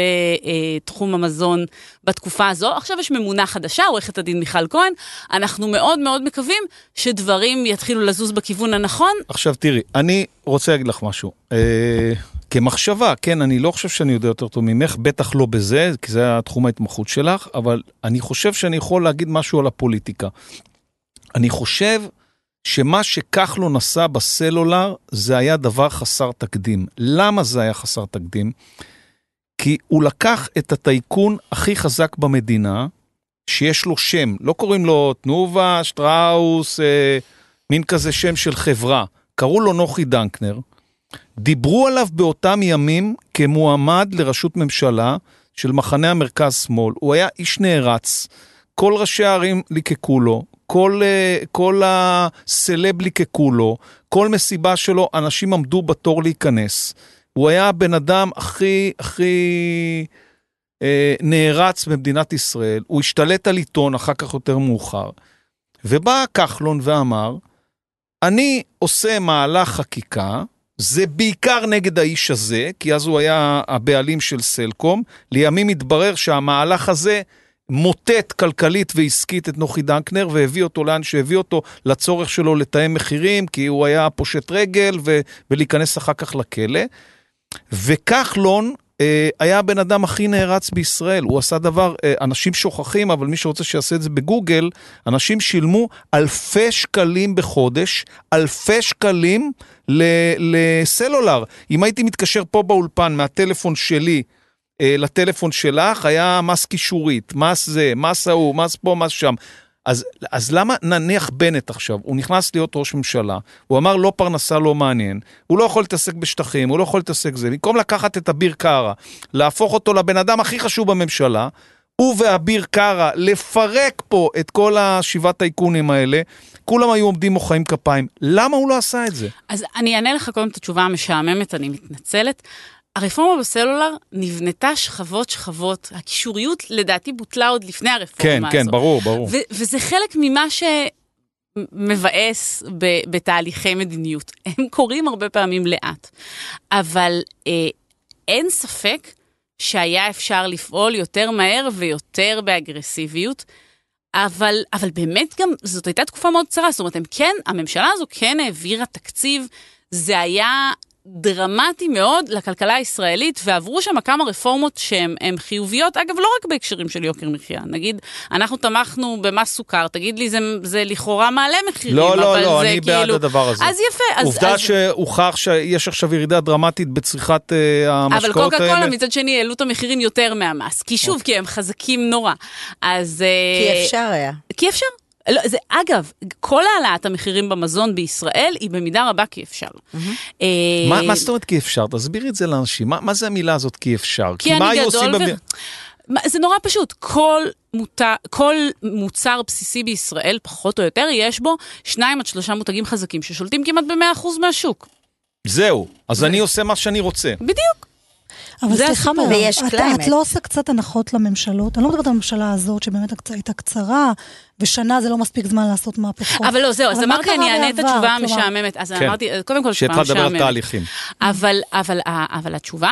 בתחום המזון בתקופה הזו. עכשיו יש ממונה חדשה, עורכת הדין מיכל כהן. אנחנו מאוד מאוד מקווים שדברים יתחילו לזוז בכיוון הנכון. עכשיו תראי, אני רוצה להגיד לך משהו. אה, כמחשבה, כן, אני לא חושב שאני יודע יותר טוב ממך, בטח לא בזה, כי זה התחום ההתמחות שלך, אבל אני חושב שאני יכול להגיד משהו על הפוליטיקה. אני חושב שמה שכחלון עשה בסלולר, זה היה דבר חסר תקדים. למה זה היה חסר תקדים? כי הוא לקח את הטייקון הכי חזק במדינה, שיש לו שם, לא קוראים לו תנובה, שטראוס, אה, מין כזה שם של חברה. קראו לו נוחי דנקנר, דיברו עליו באותם ימים כמועמד לראשות ממשלה של מחנה המרכז שמאל, הוא היה איש נערץ, כל ראשי הערים ליקקו לו, כל, כל הסלב ליקקו לו, כל מסיבה שלו, אנשים עמדו בתור להיכנס. הוא היה הבן אדם הכי, הכי אה, נערץ במדינת ישראל, הוא השתלט על עיתון אחר כך יותר מאוחר, ובא כחלון ואמר, אני עושה מהלך חקיקה, זה בעיקר נגד האיש הזה, כי אז הוא היה הבעלים של סלקום, לימים התברר שהמהלך הזה מוטט כלכלית ועסקית את נוחי דנקנר, והביא אותו לאן שהביא אותו לצורך שלו לתאם מחירים, כי הוא היה פושט רגל ו- ולהיכנס אחר כך לכלא. וכחלון אה, היה הבן אדם הכי נערץ בישראל, הוא עשה דבר, אה, אנשים שוכחים, אבל מי שרוצה שיעשה את זה בגוגל, אנשים שילמו אלפי שקלים בחודש, אלפי שקלים לסלולר. אם הייתי מתקשר פה באולפן מהטלפון שלי, לטלפון שלך, היה מס קישורית, מס זה, מס ההוא, מס פה, מס שם. אז, אז למה נניח בנט עכשיו? הוא נכנס להיות ראש ממשלה, הוא אמר לא פרנסה לא מעניין, הוא לא יכול להתעסק בשטחים, הוא לא יכול להתעסק זה, במקום לקחת את אביר קארה, להפוך אותו לבן אדם הכי חשוב בממשלה, הוא ואביר קארה, לפרק פה את כל השבעת העיקונים האלה, כולם היו עומדים מוחאים כפיים. למה הוא לא עשה את זה? אז אני אענה לך קודם את התשובה המשעממת, אני מתנצלת. הרפורמה בסלולר נבנתה שכבות שכבות, הקישוריות לדעתי בוטלה עוד לפני הרפורמה כן, הזאת. כן, כן, ברור, ברור. ו- וזה חלק ממה שמבאס ב- בתהליכי מדיניות. הם קוראים הרבה פעמים לאט. אבל אה, אין ספק שהיה אפשר לפעול יותר מהר ויותר באגרסיביות, אבל, אבל באמת גם זאת הייתה תקופה מאוד קצרה, זאת אומרת, הם כן, הממשלה הזו כן העבירה תקציב, זה היה דרמטי מאוד לכלכלה הישראלית, ועברו שם כמה רפורמות שהן חיוביות, אגב, לא רק בהקשרים של יוקר מחיה. נגיד, אנחנו תמכנו במס סוכר, תגיד לי, זה, זה לכאורה מעלה מחירים, לא, אבל לא, לא, זה אני כאילו... בעד הדבר הזה. אז יפה. אז, עובדה אז... שהוכח שיש עכשיו ירידה דרמטית בצריכת uh, המשקאות האלה. אבל קוקה קולה מצד שני העלו את המחירים יותר מהמס, כי שוב, כי הם חזקים נורא. אז... כי אפשר היה. כי אפשר. לא, זה, אגב, כל העלאת המחירים במזון בישראל היא במידה רבה כי אפשר. מה, מה זאת אומרת כי אפשר? תסבירי את זה לאנשים. מה, מה זה המילה הזאת כי אפשר? כי אני גדול ו... זה נורא פשוט. כל, מוצר, כל מוצר בסיסי בישראל, פחות או יותר, יש בו שניים עד שלושה מותגים חזקים ששולטים כמעט ב-מאה אחוז מהשוק. זהו. אז אני עושה מה שאני רוצה. בדיוק. אבל סליחה, את לא עושה קצת הנחות לממשלות? אני לא מדברת על הממשלה הזאת, שבאמת הייתה קצרה, ושנה זה לא מספיק זמן לעשות מהפכות. אבל לא, זהו, אז אמרתי, אני אענה את התשובה המשעממת. אז אמרתי, קודם כל, תשובה משעממת. שהתחלת לדבר על תהליכים. אבל התשובה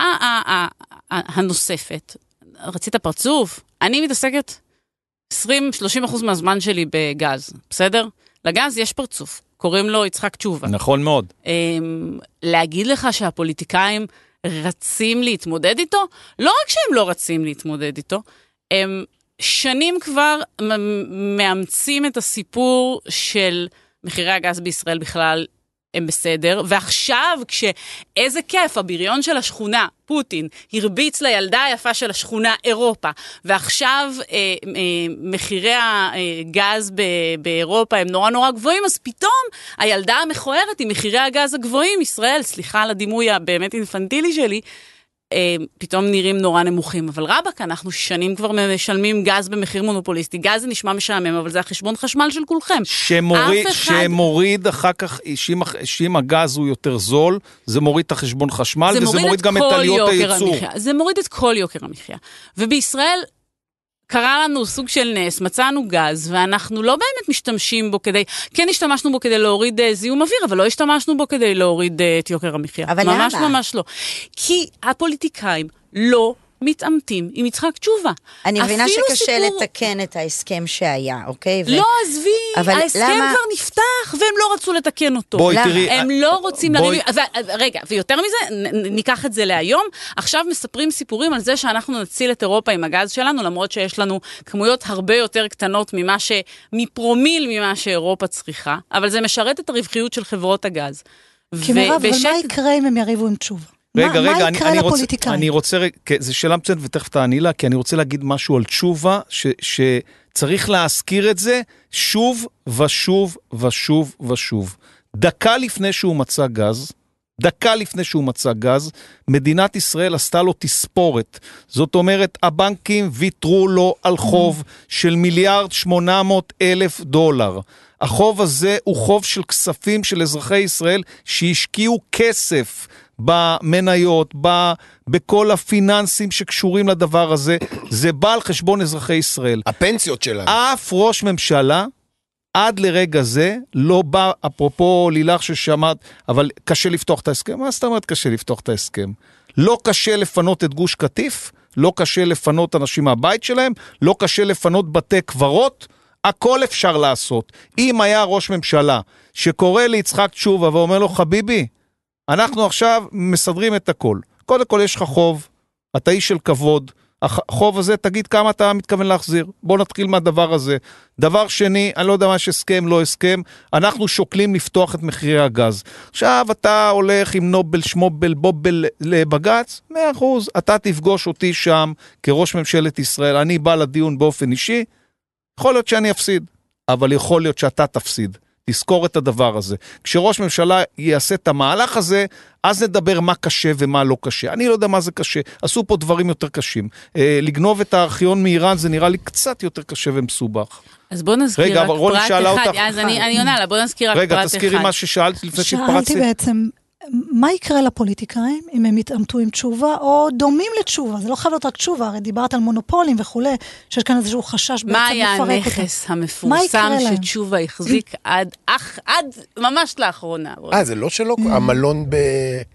הנוספת, רצית פרצוף, אני מתעסקת עשרים שלושים אחוז מהזמן שלי בגז, בסדר? לגז יש פרצוף, קוראים לו יצחק תשובה. נכון מאוד. להגיד לך שהפוליטיקאים רצים להתמודד איתו, לא רק שהם לא רצים להתמודד איתו, הם שנים כבר מאמצים את הסיפור של מחירי הגז בישראל בכלל הם בסדר, ועכשיו כשאיזה כיף, הבריון של השכונה, פוטין, הרביץ לילדה היפה של השכונה אירופה, ועכשיו אה, אה, מחירי הגז ב- באירופה הם נורא נורא גבוהים, אז פתאום הילדה המכוערת עם מחירי הגז הגבוהים, ישראל, סליחה על הדימוי הבאמת אינפנטילי שלי, אה, פתאום נראים נורא נמוכים, אבל רבק, אנחנו שנים כבר משלמים גז במחיר מונופוליסטי, גז זה נשמע משעמם, אבל זה החשבון חשמל של כולכם. שמוריד, אחד... שמוריד אחר כך, שאם הגז הוא יותר זול, זה מוריד את החשבון חשמל, זה וזה מוריד מוריד גם את עליות הייצור. זה מוריד את כל יוקר המחיה. ובישראל קרה לנו סוג של נס, מצאנו גז, ואנחנו לא באמת משתמשים בו כדי, כן השתמשנו בו כדי להוריד uh, זיהום אוויר, אבל לא השתמשנו בו כדי להוריד uh, את יוקר המחיה. אבל ממש למה? ממש לא. כי הפוליטיקאים לא מתעמתים עם יצחק תשובה. אני מבינה שקשה סיפור... לתקן את ההסכם שהיה, אוקיי? ו... לא, עזבי, ההסכם למה... כבר נפתח, והם לא רצו לתקן אותו. בואי תראי... הם לא רוצים בואי... לריב... ו... רגע, ויותר מזה, נ... ניקח את זה להיום, עכשיו מספרים סיפורים על זה שאנחנו נציל את אירופה עם הגז שלנו, למרות שיש לנו כמויות הרבה יותר קטנות ממה ש... מפרומיל ממה שאירופה צריכה, אבל זה משרת את הרווחיות של חברות הגז. כי ו... מירב, ובשק... אבל מה יקרה אם הם יריבו עם תשובה? רגע, מה, רגע, מה אני, יקרה אני רוצה, לפוליטיקאים? אני רוצה, זו שאלה מצוינת ותכף תעני לה, כי אני רוצה להגיד משהו על תשובה, ש, שצריך להזכיר את זה שוב ושוב ושוב ושוב. דקה לפני שהוא מצא גז, דקה לפני שהוא מצא גז, מדינת ישראל עשתה לו תספורת. זאת אומרת, הבנקים ויתרו לו על חוב של מיליארד שמונה מאות אלף דולר. החוב הזה הוא חוב של כספים של אזרחי ישראל שהשקיעו כסף במניות, ב, בכל הפיננסים שקשורים לדבר הזה. זה בא על חשבון אזרחי ישראל. הפנסיות שלנו. אף ראש ממשלה עד לרגע זה לא בא, אפרופו לילך ששמעת, אבל קשה לפתוח את ההסכם. מה זאת אומרת קשה לפתוח את ההסכם? לא קשה לפנות את גוש קטיף, לא קשה לפנות אנשים מהבית שלהם, לא קשה לפנות בתי קברות, הכל אפשר לעשות. אם היה ראש ממשלה שקורא ליצחק תשובה ואומר לו, חביבי, אנחנו עכשיו מסדרים את הכל. קודם כל יש לך חוב, אתה איש של כבוד, החוב הזה, תגיד כמה אתה מתכוון להחזיר. בוא נתחיל מהדבר הזה. דבר שני, אני לא יודע מה שהסכם, לא הסכם, אנחנו שוקלים לפתוח את מחירי הגז. עכשיו אתה הולך עם נובל, שמובל, בובל לבגץ, מאה אחוז, אתה תפגוש אותי שם כראש ממשלת ישראל, אני בא לדיון באופן אישי, יכול להיות שאני אפסיד, אבל יכול להיות שאתה תפסיד. תזכור את הדבר הזה. כשראש ממשלה יעשה את המהלך הזה, אז נדבר מה קשה ומה לא קשה. אני לא יודע מה זה קשה. עשו פה דברים יותר קשים. אה, לגנוב את הארכיון מאיראן זה נראה לי קצת יותר קשה ומסובך. אז בוא נזכיר רגע, רק רוני פרט שאלה אחד. אותך. אז אני, אני עונה לה, בוא נזכיר רק רגע, פרט אחד. רגע, תזכירי מה ששאלתי לפני שהתפרצתי. שאלתי בעצם, מה יקרה לפוליטיקאים אם הם יתאמתו עם תשובה, או דומים לתשובה? זה לא חייב להיות רק תשובה, הרי דיברת על מונופולים וכו', שיש כאן איזשהו חשש בעצם לפרק אותם. מה היה הנכס המפורסם שתשובה החזיק עד, אך, עד ממש לאחרונה? אה, זה לא שלא, המלון ב...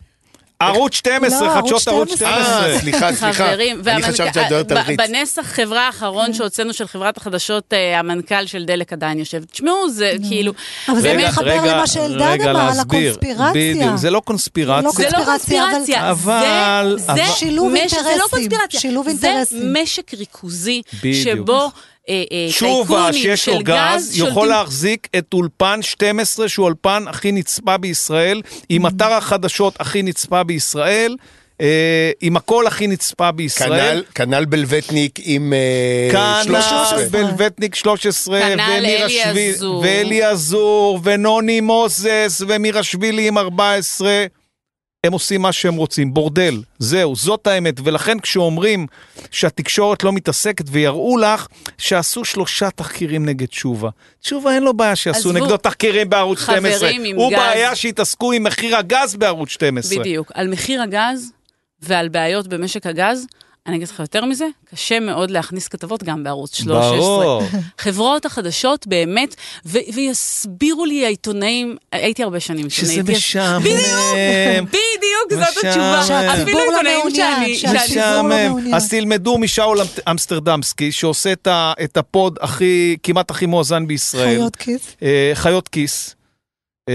ערוץ שתים עשרה, לא, חדשות ערוץ ערוץ שתים שתים עשרה. עשרה. אה, סליחה, סליחה. חברים, אני חשבת שאת דוארת על ריץ. בנסח חברה האחרון שהוצאנו של חברת החדשות, המנכ"ל של דלק עדיין יושב. תשמעו, זה כאילו... אבל זה רגע, מתחבר רגע, למה שאלדד רגע, אמר, על להסביר. הקונספירציה. בדיוק, זה לא קונספירציה. זה לא קונספירציה, אבל- זה- אבל- זה שילוב משק- זה לא אינטרסים, קונספירציה, שילוב זה אינטרסים. משק ריכוזי בדיוק. שבו אה, אה, תשובה טייקונים שיש לו של גז, יכול שולטים- להחזיק את אולפן שתים עשרה, שהוא אולפן הכי נצפה בישראל, עם אתר החדשות הכי נצפה בישראל, אה, עם הכל הכי נצפה בישראל. כנ"ל, כנ"ל בלווטניק עם אה, כנ"ל שלוש עשרה. בלווטניק שלוש עשרה, כנ"ל ומירה אלי שבילי- אזור. ואלי אזור, ונוני מוזס, ומירה שבילי עם ארבע עשרה, הם עושים מה שהם רוצים, בורדל, זהו, זאת האמת, ולכן כשאומרים שהתקשורת לא מתעסקת ויראו לך שעשו שלושה תחקירים נגד תשובה. תשובה אין לו בעיה שעשו עזבו, נגדו תחקירים בערוץ שתים עשרה, חברים עם הוא גז. בעיה שהתעסקו עם מחיר הגז בערוץ שתים עשרה. בדיוק, על מחיר הגז ועל בעיות במשק הגז, אני אגיד לך יותר מזה, קשה מאוד להכניס כתבות גם בערוץ שלוש עשרה. ברור. חברות החדשות באמת, ו- ויסבירו לי העיתונאים, הייתי הרבה שנים שזה עיתונאית, משעמם. בדיוק, בדיוק, זאת התשובה. משעמם. אפילו שהציבור לא עיתונאים מעוניין, שאני... שהציבור שאני- לא משעמם. מעוניין. אז תלמדו משאול אמסטרדמסקי, שעושה את ה- את הפוד הכי, כמעט הכי מואזן בישראל. חיות כיס. אה, חיות כיס. אה,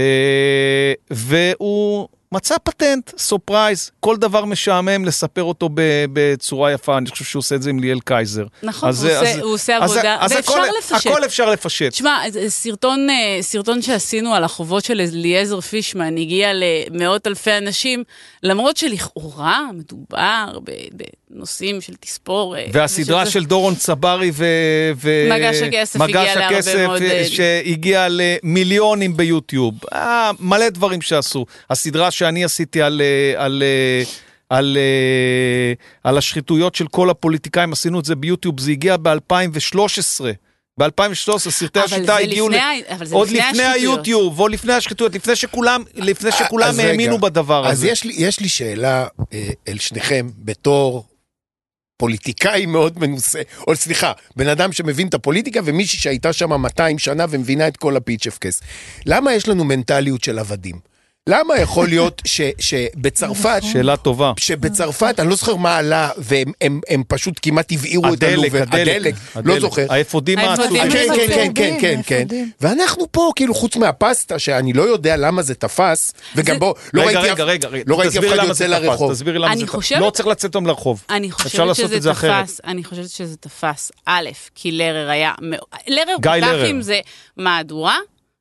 והוא מצא פטנט, סופרייז, כל דבר משעמם לספר אותו ב- בצורה יפה, אני חושב שהוא עושה את זה עם ליאל קייזר. נכון, אז- הוא עושה- אז- הוא עושה אז- עבודה, אז ואפשר הכל- לפשט. הכל אפשר לפשט. תשמע, זה סרטון, אה, סרטון שעשינו על החובות של אליעזר פישמן, הגיע למאות אלפי אנשים, למרות שלכאורה מדובר ב- בנושאים של תספור. אה, והסדרה ושזה- של דורון צברי ו... ו- מגש הכסף מגש הגיע להרבה הכסף, מאוד, אה, אה, שהגיע למיליונים ביוטיוב. אה, מלא דברים שעשו. הסדרה שאני עשיתי על... אה, על אה, על, uh, על השחיתויות של כל הפוליטיקאים, עשינו את זה ביוטיוב, זה הגיע ב-אלפיים ושלוש עשרה. ב-אלפיים ושלוש עשרה סרטי אבל השיטה זה הגיעו לפני ל- ה- אבל זה עוד לפני לפני השחיתויות. היוטיוב, או לפני השחיתויות, לפני שכולם, לפני שכולם אז רגע, האמינו בדבר אז הזה. יש לי, יש לי שאלה אה, אל שניכם, בתור פוליטיקאי מאוד מנוסה, או סליחה, בן אדם שמבין את הפוליטיקה, ומישהי שהייתה שם מאתיים שנה ומבינה את כל הפיצ'פקס. למה יש לנו מנטליות של עבדים? למה יכול להיות ש, שבצרפת, שאלה טובה. שבצרפת, אני לא זוכר מה עלה, והם הם, הם פשוט כמעט הבעירו את הדלק, הלובר, הדלק, הדלק, לא הדלק. זוכר. האפודים האפודים העצובים. כן, כן, כן, כן, כן, כן. האפודים. ואנחנו פה, כאילו, חוץ מהפסטה, שאני לא יודע למה זה תפס, וגם בוא, לא רגע, ראיתי רגע, אף- רגע, רגע. לא ראיתי אף תסבירי אחד למה יוצא זה תפס, לרחוב. תסבירי למה אני זה תפס. חושבת- לא צריך לצאת אותם לרחוב. אני אפשר חושבת לעשות שזה את זה אחרת. תפס, אני חושבת שזה תפס, א', כי לרר היה, מאוד- לרר גיא פתח לרר. עם זה מהדורה,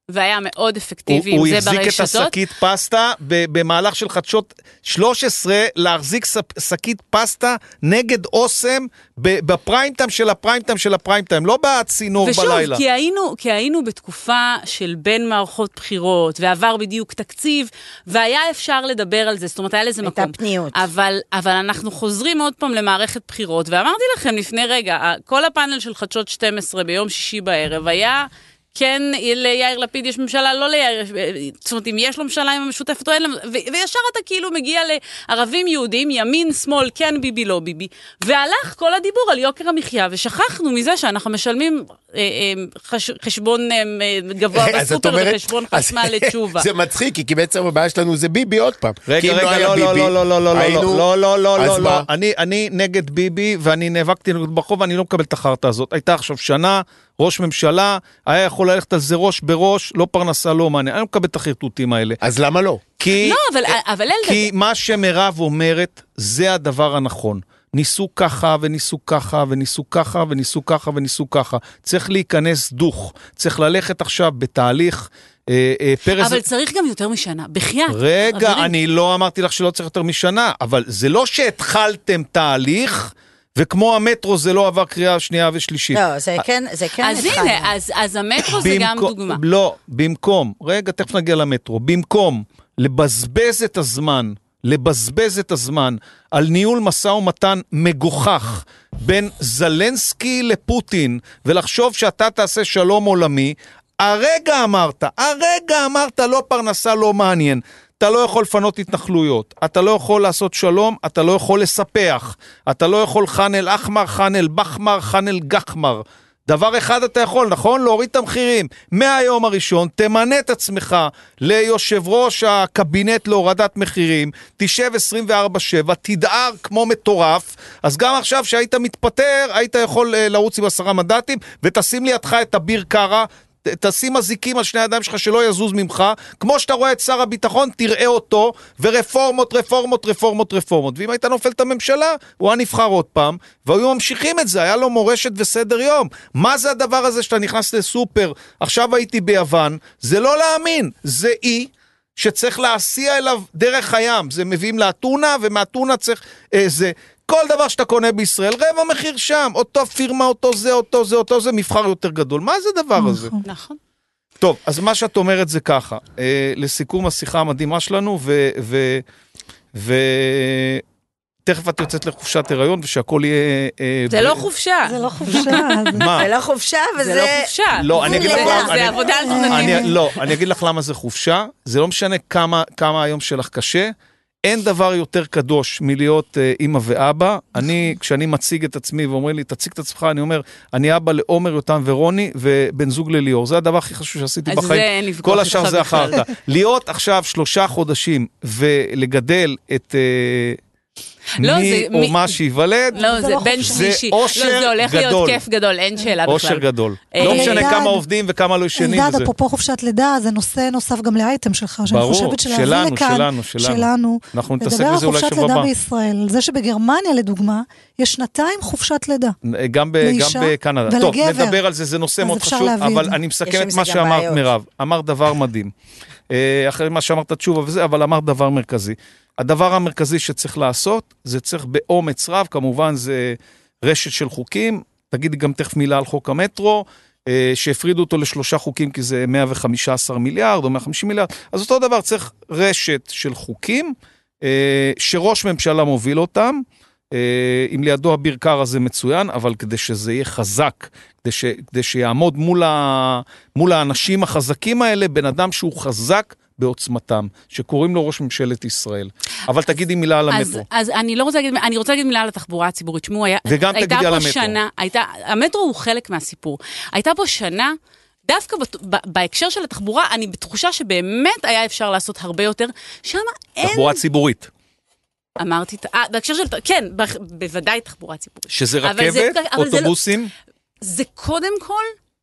והיה מאוד אפקטיבי הוא, עם הוא זה ברשתות. הוא החזיק את השקית פסטה במהלך של חדשות שלוש עשרה, להחזיק שקית פסטה נגד אוסם בפריים-טיים של הפריים-טיים של הפריים-טיים, לא בצינור ושוב, בלילה. ושוב, כי היינו, כי היינו בתקופה של בין מערכות בחירות, ועבר בדיוק תקציב, והיה אפשר לדבר על זה, זאת אומרת, היה לזה מקום. הייתה פניות. אבל, אבל אנחנו חוזרים עוד פעם למערכת בחירות, ואמרתי לכם לפני רגע, כל הפאנל של חדשות שתים עשרה ביום שישי בערב היה... כן, ליאיר לפיד יש ממשלה, לא ליאיר, זאת אומרת, אם יש לו ממשלה עם המשותפת, וישר אתה כאילו מגיע לערבים יהודים, ימין, שמאל, כן ביבי, לא ביבי, והלך כל הדיבור על יוקר המחיה, ושכחנו מזה שאנחנו משלמים חשבון גבוה בסופר וחשבון חשמל לתשובה. זה מצחיק, כי בעצם הבעיה שלנו זה ביבי עוד פעם. רגע, רגע, לא, לא, לא, לא, לא, לא, לא, לא, לא, לא, אני נגד ביבי, ואני נאבקתי ברחוב, ואני לא מקבל את החרטה הזאת. הייתה עכשיו שנה, ראש ממשלה, היה יכול ללכת על זה ראש בראש, לא פרנסה, לא מעניין. אני לא מקבל את החרטוטים האלה. אז למה לא? כי, לא, אבל, אבל כי מה שמרב אומרת, זה הדבר הנכון. ניסו ככה, וניסו ככה, וניסו ככה, וניסו ככה, וניסו ככה. צריך להיכנס דוך. צריך ללכת עכשיו בתהליך... אה, אה, פרס... אבל צריך גם יותר משנה. בחייאת. רגע, אבירים. אני לא אמרתי לך שלא צריך יותר משנה, אבל זה לא שהתחלתם תהליך... וכמו המטרו זה לא עבר קריאה שנייה ושלישית. לא, זה כן, זה כן. אז הנה, אז, אז המטרו זה גם דוגמה. לא, במקום, רגע, תכף נגיע למטרו, במקום לבזבז את הזמן, לבזבז את הזמן על ניהול משא ומתן מגוחך בין זלנסקי לפוטין, ולחשוב שאתה תעשה שלום עולמי, הרגע אמרת, הרגע אמרת לא פרנסה, לא מעניין. אתה לא יכול לפנות התנחלויות, אתה לא יכול לעשות שלום, אתה לא יכול לספח, אתה לא יכול חנל אחמר, חנל בחמר, חנל גחמר. דבר אחד אתה יכול, נכון? להוריד את המחירים. מהיום הראשון, תמנה את עצמך ליושב ראש הקבינט להורדת מחירים, תשב עשרים וארבע שבע, תדער כמו מטורף, אז גם עכשיו שהיית מתפטר, היית יכול לרוץ עם עשרה מנדטים, ותשים לידך את אביר קארה, תשים מזיקים על שני הידיים שלך שלא יזוז ממך, כמו שאתה רואה את שר הביטחון, תראה אותו, ורפורמות, רפורמות, רפורמות, רפורמות. ואם היית נופל את הממשלה, הוא היה נבחר עוד פעם, והיו ממשיכים את זה, היה לו מורשת וסדר יום. מה זה הדבר הזה שאתה נכנס לסופר? עכשיו הייתי ביוון, זה לא להאמין, זה אי שצריך להסיע אליו דרך הים, זה מביאים לאתונה, ומאתונה צריך, אה, זה... כל דבר שאתה קונה בישראל, רבע מחיר שם, אותו פירמה, אותו זה, אותו זה, אותו זה, מבחר יותר גדול. מה זה הדבר הזה? נכון. טוב, אז מה שאת אומרת זה ככה, אה, לסיכום השיחה המדהימה שלנו, ו... ו, ו תכף את יוצאת לחופשת הריון, ושהכל יהיה... אה, זה ב... לא חופשה. זה לא חופשה. מה? זה לא חופשה, וזה... זה לא חופשה. לא, אני אגיד לך למה... זה עבודה על זמנים. לא, אני אגיד לך למה זה חופשה, זה לא משנה כמה, כמה היום שלך קשה, אין דבר יותר קדוש מלהיות uh, אמא ואבא. אני, כשאני מציג את עצמי ואומרים לי, תציג את עצמך, אני אומר, אני אבא לעומר, יותם ורוני, ובן זוג לליאור. זה הדבר הכי חשוב שעשיתי בחיים. כל השאר זה אחר כך. להיות עכשיו שלושה חודשים ולגדל את... Uh, לא, מי זה, או מי... מה שיוולד, לא, זה בן זה שלישי. אושר לא, זה הולך גדול. להיות כיף גדול, אין שאלה בכלל. אושר גדול. אה, לא משנה אלדד, כמה עובדים וכמה לא ישנים. אלדד, אפרופו חופשת לידה, זה נושא נוסף גם לאייטם שלך, שאני ברור, חושבת שלהביא שלנו, לכאן, שלנו, שלנו. שלנו, אנחנו נתעסק לדבר על בזה אולי חופשת שבוע לידה הבא. בישראל, זה שבגרמניה לדוגמה, יש שנתיים חופשת לידה. גם, ב, גם בקנדה. טוב, נדבר על זה, זה נושא מאוד חשוב, אבל אני מסכם את מה שאמרת מירב. אמר דבר מדהים. אחרי מה שאמרת תשובה וזה, אבל אמר דבר מרכזי. הדבר המרכזי שצריך לעשות, זה צריך באומץ רב, כמובן זה רשת של חוקים, תגידי גם תכף מילה על חוק המטרו, שהפרידו אותו לשלושה חוקים, כי זה מאה וחמישה עשר מיליארד או מאה וחמישים מיליארד, אז אותו דבר צריך רשת של חוקים, שראש ממשלה מוביל אותם, אם לידו אביר קארה זה מצוין, אבל כדי שזה יהיה חזק, כדי, ש, כדי שיעמוד מול, ה, מול האנשים החזקים האלה, בן אדם שהוא חזק בעוצמתם, שקוראים לו ראש ממשלת ישראל. אבל תגידי מילה על המטרו. אז, אז אני לא רוצה להגיד, אני רוצה להגיד מילה על התחבורה הציבורית. שמו, היה, וגם תגידי על המטרו. שנה, הייתה, המטרו הוא חלק מהסיפור. הייתה פה שנה, דווקא ב, ב, בהקשר של התחבורה, אני בתחושה שבאמת היה אפשר לעשות הרבה יותר. שמה אין... תחבורה ציבורית. אמרתי, אה, בהקשר של, כן, ב, בוודאי תחבורה ציבורית. שזה רכבת, זה, אוטובוסים? זה, זה קודם כל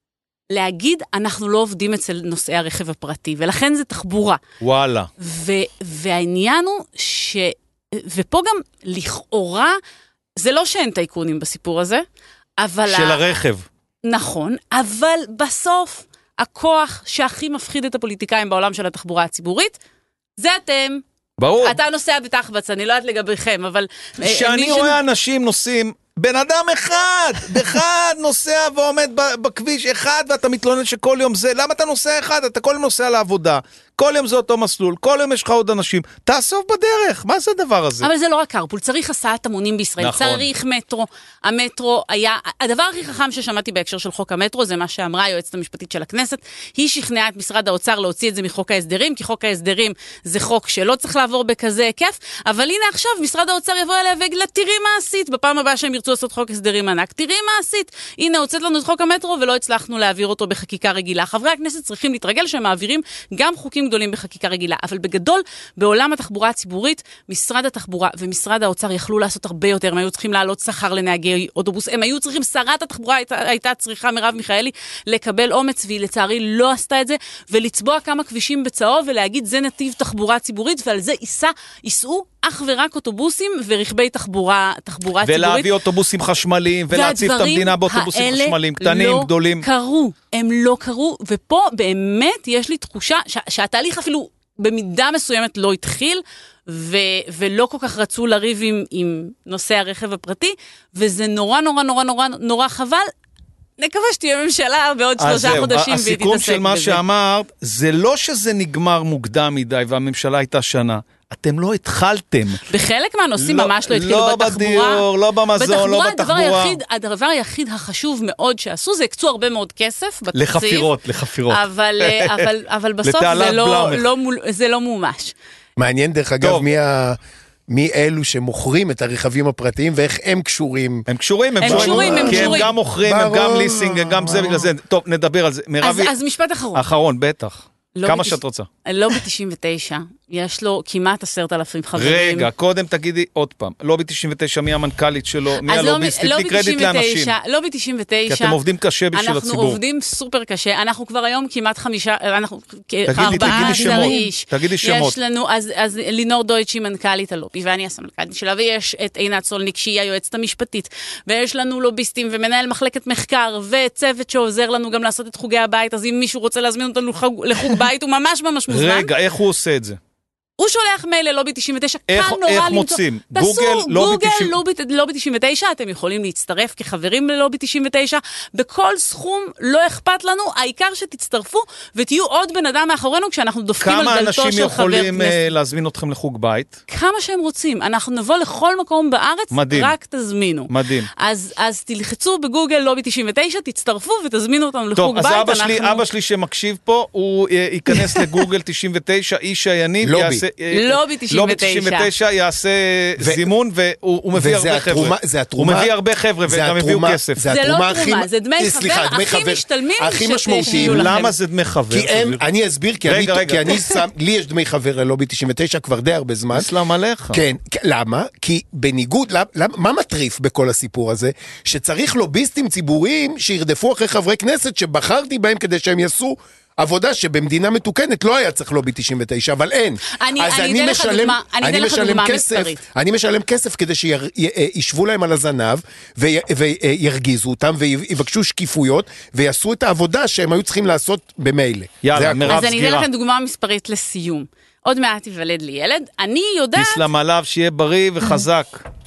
להגיד, אנחנו לא עובדים אצל נושאי הרכב הפרטי, ולכן זה תחבורה. וואלה. ו, והעניין הוא ש... ופה גם לכאורה, זה לא שאין טייקונים בסיפור הזה, אבל... של ה... הרכב. נכון, אבל בסוף... הכוח שהכי מפחיד את הפוליטיקאים בעולם של התחבורה הציבורית, זה אתם. ברור. אתה נוסע בתחבץ, אני לא יודעת לגביכם, אבל... שאני רואה אנשים נוסעים, בן אדם אחד, אחד נוסע ועומד בכביש אחד, ואתה מתלונן שכל יום זה, למה אתה נוסע אחד? אתה כל יום נוסע לעבודה, כל יום זה אותו מסלול, כל יום יש לך עוד אנשים, תאסוף בדרך, מה זה הדבר הזה? אבל זה לא רק קרפול, צריך הסעת המונים בישראל, נכון. צריך מטרו, המטרו היה, הדבר הכי חכם ששמעתי בהקשר של חוק המטרו, זה מה שאמרה היועצת המשפטית של הכנסת, היא שכנעה את משרד האוצר להוציא את זה מחוק ההסדרים, כי חוק ההסדרים זה חוק שלא צריך לעבור בכזה היקף, אבל הנה עכשיו משרד האוצר יבוא אליה ויגיד לה, תראי מה עשית, בפעם הבאה שהם ירצו לעשות חוק הסדרים ענק, תראי מה עשית, הנה הוצאת לנו את חוק המטרו ולא הצלחנו להעביר אותו בחקיקה רגילה. חברי הכנסת צריכים להתרגל שהם מעבירים גם חוקים גדולים בחקיקה רגילה, אבל בגדול, בעולם התחבורה הציבורית, משרד התחבורה ומשרד האוצר יכלו לעשות הרבה יותר, הם היו צריכים לעלות שכר לנהגי אוטובוס, הם היו צריכים, שרת התחבורה הייתה, הייתה צריכה מרב מיכאלי לקבל אומץ, והיא לצערי לא עשתה את זה, ולצבוע כמה כבישים בצהוב ולהגיד זה נתיב תחבורה ציבורית, ועל זה ייסע, ייסעו אך ורק אוטובוסים ורכבי תחבורה, תחבורה ציבורית. ולהביא אוטובוסים חשמליים, ולהציף את המדינה באוטובוסים חשמליים, קטנים, לא גדולים. והדברים האלה לא קרו, הם לא קרו, ופה באמת יש לי תחושה ש- שהתהליך אפילו במידה מסוימת לא התחיל, ו- ולא כל כך רצו לריב עם, עם נושא הרכב הפרטי, וזה נורא נורא נורא נורא נורא חבל. נקווה שתהיה ממשלה בעוד שלושה חודשים והיא תתעסק בזה. הסיכום של מה שאמרת, זה לא שזה נגמר מוקדם מדי והממשלה הייתה שנה. אתם לא התחלתם. בחלק מהנושאים לא, ממש לא התחילו לא בתחבורה. בדיור, לא במזון, לא בתחבורה. הדבר היחיד, הדבר היחיד החשוב מאוד שעשו, זה הקצו הרבה מאוד כסף בתקציב. לחפירות, לחפירות. אבל, אבל, אבל בסוף זה לא, לא, זה לא מומש. מעניין דרך אגב מי ה... מי אלו שמוכרים את הרכבים הפרטיים, ואיך הם קשורים. הם קשורים, הם קשורים, הם כי קשורים. הם גם מוכרים, הם גם ליסינג, הם גם זה בגלל זה. טוב, נדבר על זה. אז, אז משפט אחרון. אחרון, בטח. כמה שאת רוצה. לובי תשעים ותשע, יש לו כמעט עשרת אלפים חברים. רגע, קודם תגידי עוד פעם, לובי תשעים ותשע, מי המנכ"לית שלו, מי הלוביסטית, תני קרדיט לאנשים. לובי תשעים ותשע, כי אתם עובדים קשה בשביל הציבור. אנחנו עובדים סופר קשה, אנחנו כבר היום כמעט חמישה, אנחנו ארבעה עשר איש. תגידי שמות. יש לנו, אז לינור דויטש היא מנכ"לית הלובי, ואני הסמנכ"לית שלה, ויש את עינת סולניק, שהיא היועצת המשפטית, ויש לנו לוביסטים ומנהל מחלקת מחקר, וצוות שעוזר לנו גם לעשות את חוגי הבית, אז אם מישהו רוצה להזמין אותנו לחוג בית, הוא ממש ממש מוזמן. רגע, איך הוא עושה את זה? הוא שולח מייל ללובי תשעים ותשע, איך, כאן נורא איך למצוא. מוצאים? תעשו, גוגל, לובי תשעים... לובי, לובי תשעים ותשע, אתם יכולים להצטרף כחברים ללובי תשעים ותשע, בכל סכום לא אכפת לנו, העיקר שתצטרפו ותהיו עוד בן אדם מאחורינו כשאנחנו דופקים על דלתו של חבר כנסת. כמה אנשים יכולים להזמין אתכם לחוג בית? כמה שהם רוצים, אנחנו נבוא לכל מקום בארץ, מדהים. רק תזמינו. מדהים. אז, אז תלחצו בגוגל לובי תשעים ותשע, תצטרפו ותזמינו אותנו לחוג טוב, בית. טוב, אז אבא, אנחנו... שלי, אבא שלי שמקשיב פה, הוא ייכנס לגוגל תשעים ותשע, איש היניב, יעשה... לובי תשעים ותשע יעשה זימון, והוא מביא הרבה חבר'ה. הוא מביא הרבה חבר'ה, וגם הביאו כסף. זה לא תרומה, זה דמי חבר הכי משתלמים. הכי משמעותיים. למה זה דמי חבר? אני אסביר, כי לי יש דמי חבר ללובי תשעים ותשע כבר די הרבה זמן. אסלאם עליך. כן, למה? כי בניגוד, מה מטריף בכל הסיפור הזה? שצריך לוביסטים ציבוריים שירדפו אחרי חברי כנסת שבחרתי בהם כדי שהם יעשו עבודה שבמדינה מתוקנת לא היה צריך לובי תשעים ותשע, אבל אין. אני, אז אני אני אתן משלם, לך דוגמה, אני אני אתן לך משלם דוגמה כסף, מספרית. אני משלם כסף כדי שישבו להם על הזנב, וירגיזו אותם, ויבקשו שקיפויות, ויעשו את העבודה שהם היו צריכים לעשות במילא. יאללה, מרב סגירה. אז אני אתן לכם דוגמה מספרית לסיום. עוד מעט יוולד לי ילד, אני יודעת... תסלם עליו שיהיה בריא וחזק.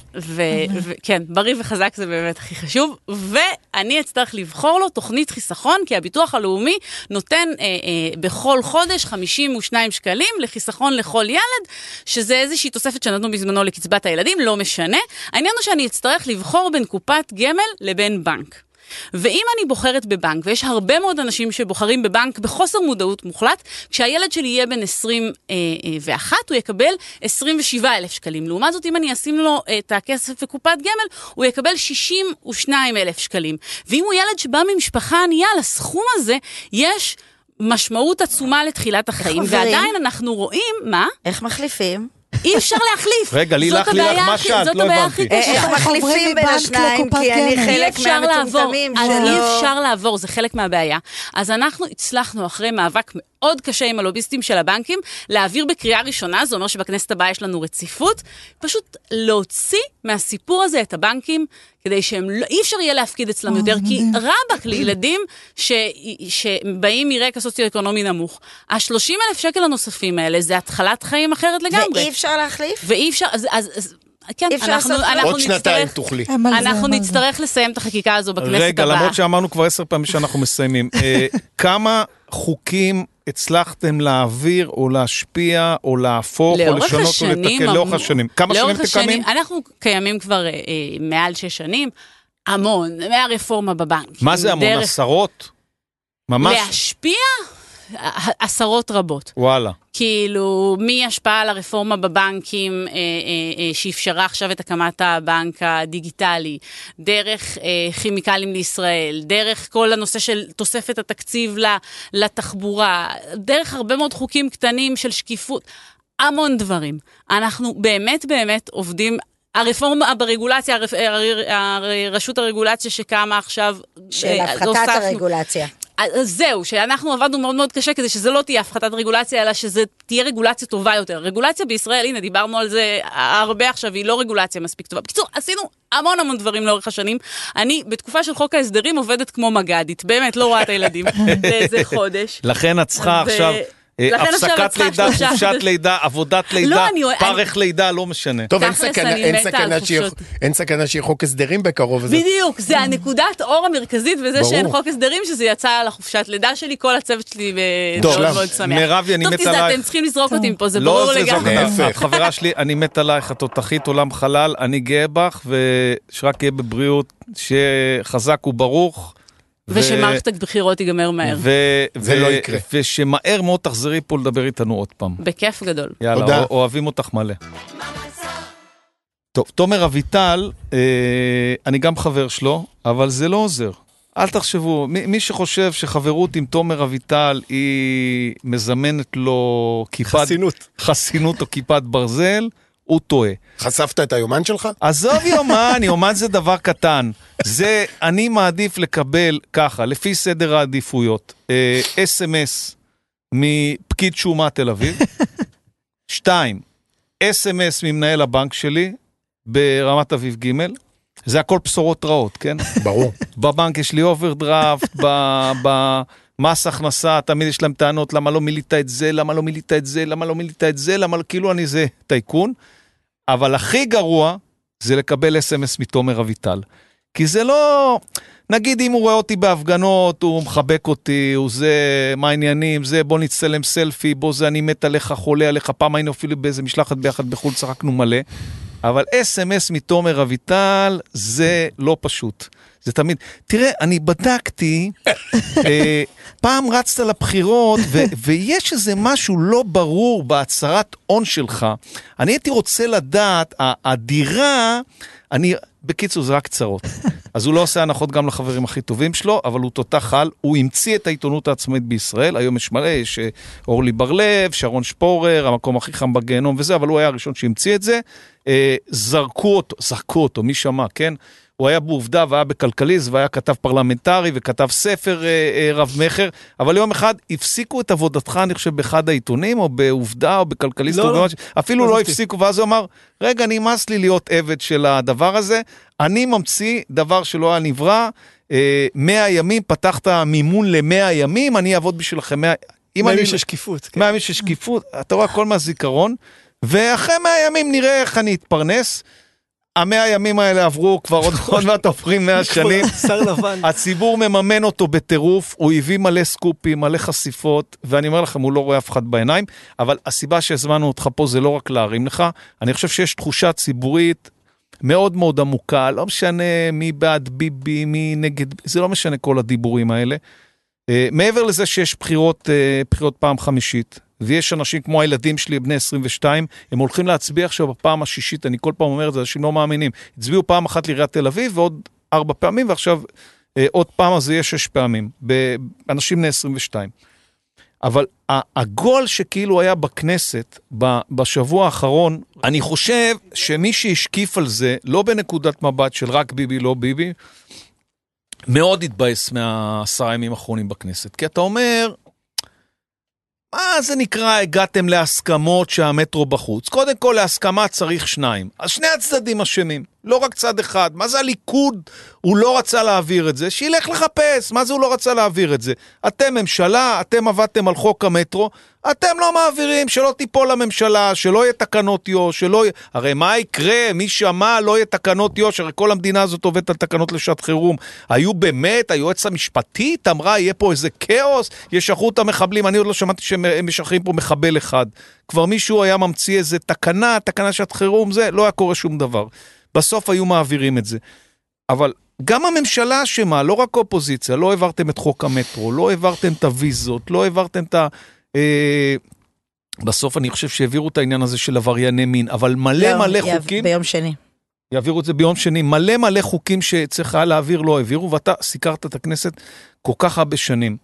וכן, בריא וחזק זה באמת הכי חשוב, ואני אצטרך לבחור לו תוכנית חיסכון, כי הביטוח הלאומי נותן אה, אה, בכל חודש חמישים ושניים שקלים לחיסכון לכל ילד, שזה איזושהי תוספת שנתנו בזמנו לקצבת הילדים, לא משנה. העניין הוא שאני אצטרך לבחור בין קופת גמל לבין בנק. ואם אני בוחרת בבנק, ויש הרבה מאוד אנשים שבוחרים בבנק בחוסר מודעות מוחלט, כשהילד שלי יהיה בין עשרים ואחת, הוא יקבל עשרים ושבעה אלף שקלים. לעומת זאת, אם אני אשים לו את הכסף בקופת גמל, הוא יקבל שישים ושניים אלף שקלים. ואם הוא ילד שבא ממשפחה ענייה, לסכום הזה יש משמעות עצומה לתחילת החיים. ועדיין אנחנו רואים, מה? איך מחליפים? אי אפשר להחליף. רגע, לי לך, לי לך, מה שאת? לא הבנתי. איך מחליפים בין השניים? כי אני חלק מהמטומטמים שלא... אי אפשר לעבור, זה חלק מהבעיה. אז אנחנו הצלחנו אחרי מאבק מאוד קשה עם הלוביסטים של הבנקים, להעביר בקריאה ראשונה, זה אומר שבכנסת הבאה יש לנו רציפות, פשוט להוציא מהסיפור הזה את הבנקים, כדי שהם לא, אי אפשר יהיה להפקיד אצלם יותר, כי רבק לילדים ש, שבאים מרקע סוציו-אקונומי נמוך. ה-שלושים אלף שקל הנוספים האלה, זה התחלת חיים אחרת לגמרי. ואי אפשר להחליף? ואי אפשר, אז, אז, אז כן, אנחנו, אנחנו עוד שנתיים תוכלי. אנחנו נצטרך לסיים את החקיקה הזו בכנסת הבאה. רגע, למרות שאמרנו כבר עשר פעמים שאנחנו מסיימים. כמה חוקים הצלחתם להעביר או להשפיע או להפוך או לשנות או לתקן לאורך השנים? כמה שנים אתם קיימים? אנחנו קיימים כבר מעל שש שנים. המון, מהרפורמה בבנק. מה זה המון? עשרות? ממש? להשפיע? עשרות רבות. וואלה. כאילו, מי השפעה על הרפורמה בבנקים אה, אה, אה, שאפשרה עכשיו את הקמת הבנק הדיגיטלי, דרך אה, כימיקלים לישראל, דרך כל הנושא של תוספת התקציב לתחבורה, דרך הרבה מאוד חוקים קטנים של שקיפות, המון דברים. אנחנו באמת באמת עובדים, הרפורמה ברגולציה, רשות הרגולציה שקמה עכשיו, של הפחתת הרגולציה. אז זהו, שאנחנו עבדנו מאוד מאוד קשה כדי שזה לא תהיה הפחתת רגולציה, אלא שזה תהיה רגולציה טובה יותר. רגולציה בישראל, הנה, דיברנו על זה הרבה עכשיו, היא לא רגולציה מספיק טובה. בקיצור, עשינו המון המון דברים לאורך השנים. אני, בתקופה של חוק ההסדרים, עובדת כמו מגדית. באמת, לא רואה את הילדים לאיזה חודש. לכן את צריכה עכשיו... הפסקת לידה, חופשת לידה, עבודת לידה, פרך לידה, לא משנה. טוב, אין סכנה שיהיה חוק הסדרים בקרוב. בדיוק, זה הנקודת אור המרכזית, וזה שאין חוק הסדרים, שזה יצא על החופשת לידה שלי, כל הצוות שלי מאוד מאוד שמח. מירבי, אני מת עלייך. טוב, אתם צריכים לזרוק אותי מפה, זה ברור לגמרי. חברה שלי, אני מת עלייך, את תותחית עולם חלל, אני גאה בך, ושרק יהיה בבריאות, שחזק וברוך. ושמערכת הבחירות ייגמר מהר. זה לא יקרה. ושמהר מאוד תחזרי פה לדבר איתנו עוד פעם. בכיף גדול. יאללה, אוהבים אותך מלא. טוב, תומר אביטל, אני גם חבר שלו, אבל זה לא עוזר. אל תחשבו, מי שחושב שחברות עם תומר אביטל היא מזמנת לו חסינות. חסינות או כיפת ברזל, הוא טועה. חשפת את היומן שלך? עזוב יומן, יומן זה דבר קטן. זה, אני מעדיף לקבל ככה, לפי סדר העדיפויות, אס אם אס מפקיד שומה תל אביב, שתיים, אס אם אס ממנהל הבנק שלי, ברמת אביב ג', זה הכל בשורות רעות, כן? ברור. בבנק יש לי אוברדרפט, במס הכנסה, תמיד יש להם טענות, למה לא מילית את זה, למה לא מילית את זה, למה לא מילית את זה, למה כאילו אני זה טייקון, אבל הכי גרוע זה לקבל אס אם אס מתומר אביטל. כי זה לא, נגיד אם הוא רואה אותי בהפגנות, הוא מחבק אותי, הוא זה, מה העניינים, זה בוא נצלם סלפי, בוא זה אני מת עליך, חולה עליך, פעם היינו אפילו באיזה משלחת ביחד בחול, צחקנו מלא, אבל אס אם אס מתומר אביטל זה לא פשוט. זה תמיד, תראה, אני בדקתי, אה, פעם רצת לבחירות, ו- ויש איזה משהו לא ברור בהצהרת הון שלך. אני הייתי רוצה לדעת, הדירה, אני, בקיצור, זה רק צרות. אז הוא לא עושה הנחות גם לחברים הכי טובים שלו, אבל הוא תותח על, הוא המציא את העיתונות העצמאית בישראל, היום יש מלא, יש אורלי בר-לב, שרון שפורר, המקום הכי חם בגיהנום וזה, אבל הוא היה הראשון שהמציא את זה, אה, זרקו אותו, זרקו אותו, מי שמע, כן? הוא היה בעובדה והיה בכלכליסט, והיה כתב פרלמנטרי, וכתב ספר אה, אה, רב מחר, אבל יום אחד הפסיקו את עבודתך, אני חושב, באחד העיתונים, או בעובדה, או בכלכליסט, לא, או לא. אפילו לא, לא הפסיקו, ואז הוא אמר, רגע, נמאס לי להיות עבד של הדבר הזה, אני ממציא דבר שלא היה נברא, אה, מאה ימים, פתחת מימון למאה ימים, אני אעבוד בשבילכם מאה... מאה ימים של שקיפות. מאה ימים של שקיפות, אתה רואה כל מהזיכרון, ואחרי מאה ימים נראה איך אני אתפרנס, המאה ימים האלה עברו, כבר עוד עוד מעט עוברים מאה שנים. שר לבן. הציבור מממן אותו בטירוף, הוא הביא מלא סקופים, מלא חשיפות, ואני אומר לכם, הוא לא רואה אף אחד בעיניים, אבל הסיבה שהזמנו אותך פה זה לא רק להרים לך, אני חושב שיש תחושה ציבורית מאוד מאוד עמוקה, לא משנה מי בעד ביבי, מי נגד, זה לא משנה כל הדיבורים האלה. מעבר לזה שיש בחירות, בחירות פעם חמישית, ויש אנשים כמו הילדים שלי, בני עשרים ושתיים, הם הולכים להצביע עכשיו בפעם השישית, אני כל פעם אומר את זה, אנשים לא מאמינים. הצביעו פעם אחת לעיריית תל אביב, ועוד ארבע פעמים, ועכשיו אה, עוד פעם, אז זה יהיה שש פעמים, באנשים בני עשרים ושתיים. אבל הגול שכאילו היה בכנסת, בשבוע האחרון, אני חושב שמי שהשקיף על זה, לא בנקודת מבט של רק ביבי, לא ביבי, מאוד התבאס מהעשרה ימים האחרונים בכנסת. כי אתה אומר, מה זה נקרא, הגעתם להסכמות שהמטרו בחוץ? קודם כל, להסכמה צריך שניים. אז שני הצדדים אשמים, לא רק צד אחד. מה זה הליכוד? הוא לא רצה להעביר את זה, שילך לחפש. מה זה הוא לא רצה להעביר את זה? אתם ממשלה, אתם עבדתם על חוק המטרו, אתם לא מעבירים, שלא תיפול לממשלה, שלא יהיה תקנות יוש, שלא יהיה... הרי מה יקרה? מי שמע, לא יהיה תקנות יוש, הרי כל המדינה הזאת עובדת על תקנות לשעת חירום. היו באמת, היועץ המשפטית אמרה, יהיה פה איזה כאוס, ישחררו את המחבלים, אני עוד לא שמעתי שהם משחררים פה מחבל אחד. כבר מישהו היה ממציא איזה תקנה, תקנה שעת חירום, זה לא היה קורה שום דבר. בסוף היו מעבירים את זה. אבל גם הממשלה אשמה, לא רק האופוזיציה, לא העברתם את חוק המטרו, לא העברתם את הוויזות, לא העברתם את ה... בסוף אני חושב שהעבירו את העניין הזה של עברייני מין, אבל מלא מלא חוקים... ביום שני. יעבירו את זה ביום שני, מלא מלא חוקים שצריכה להעביר לא העבירו, ואתה סיקרת את הכנסת כל כך הרבה שנים.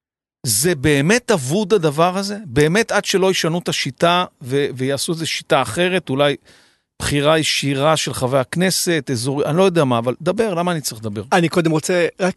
זה באמת עבוד הדבר הזה? באמת עד שלא ישנו את השיטה ו- ויעשו איזו שיטה אחרת, אולי בחירה ישירה של חברי הכנסת, אזורי, אני לא יודע מה, אבל דבר, למה אני צריך לדבר? אני קודם רוצה רק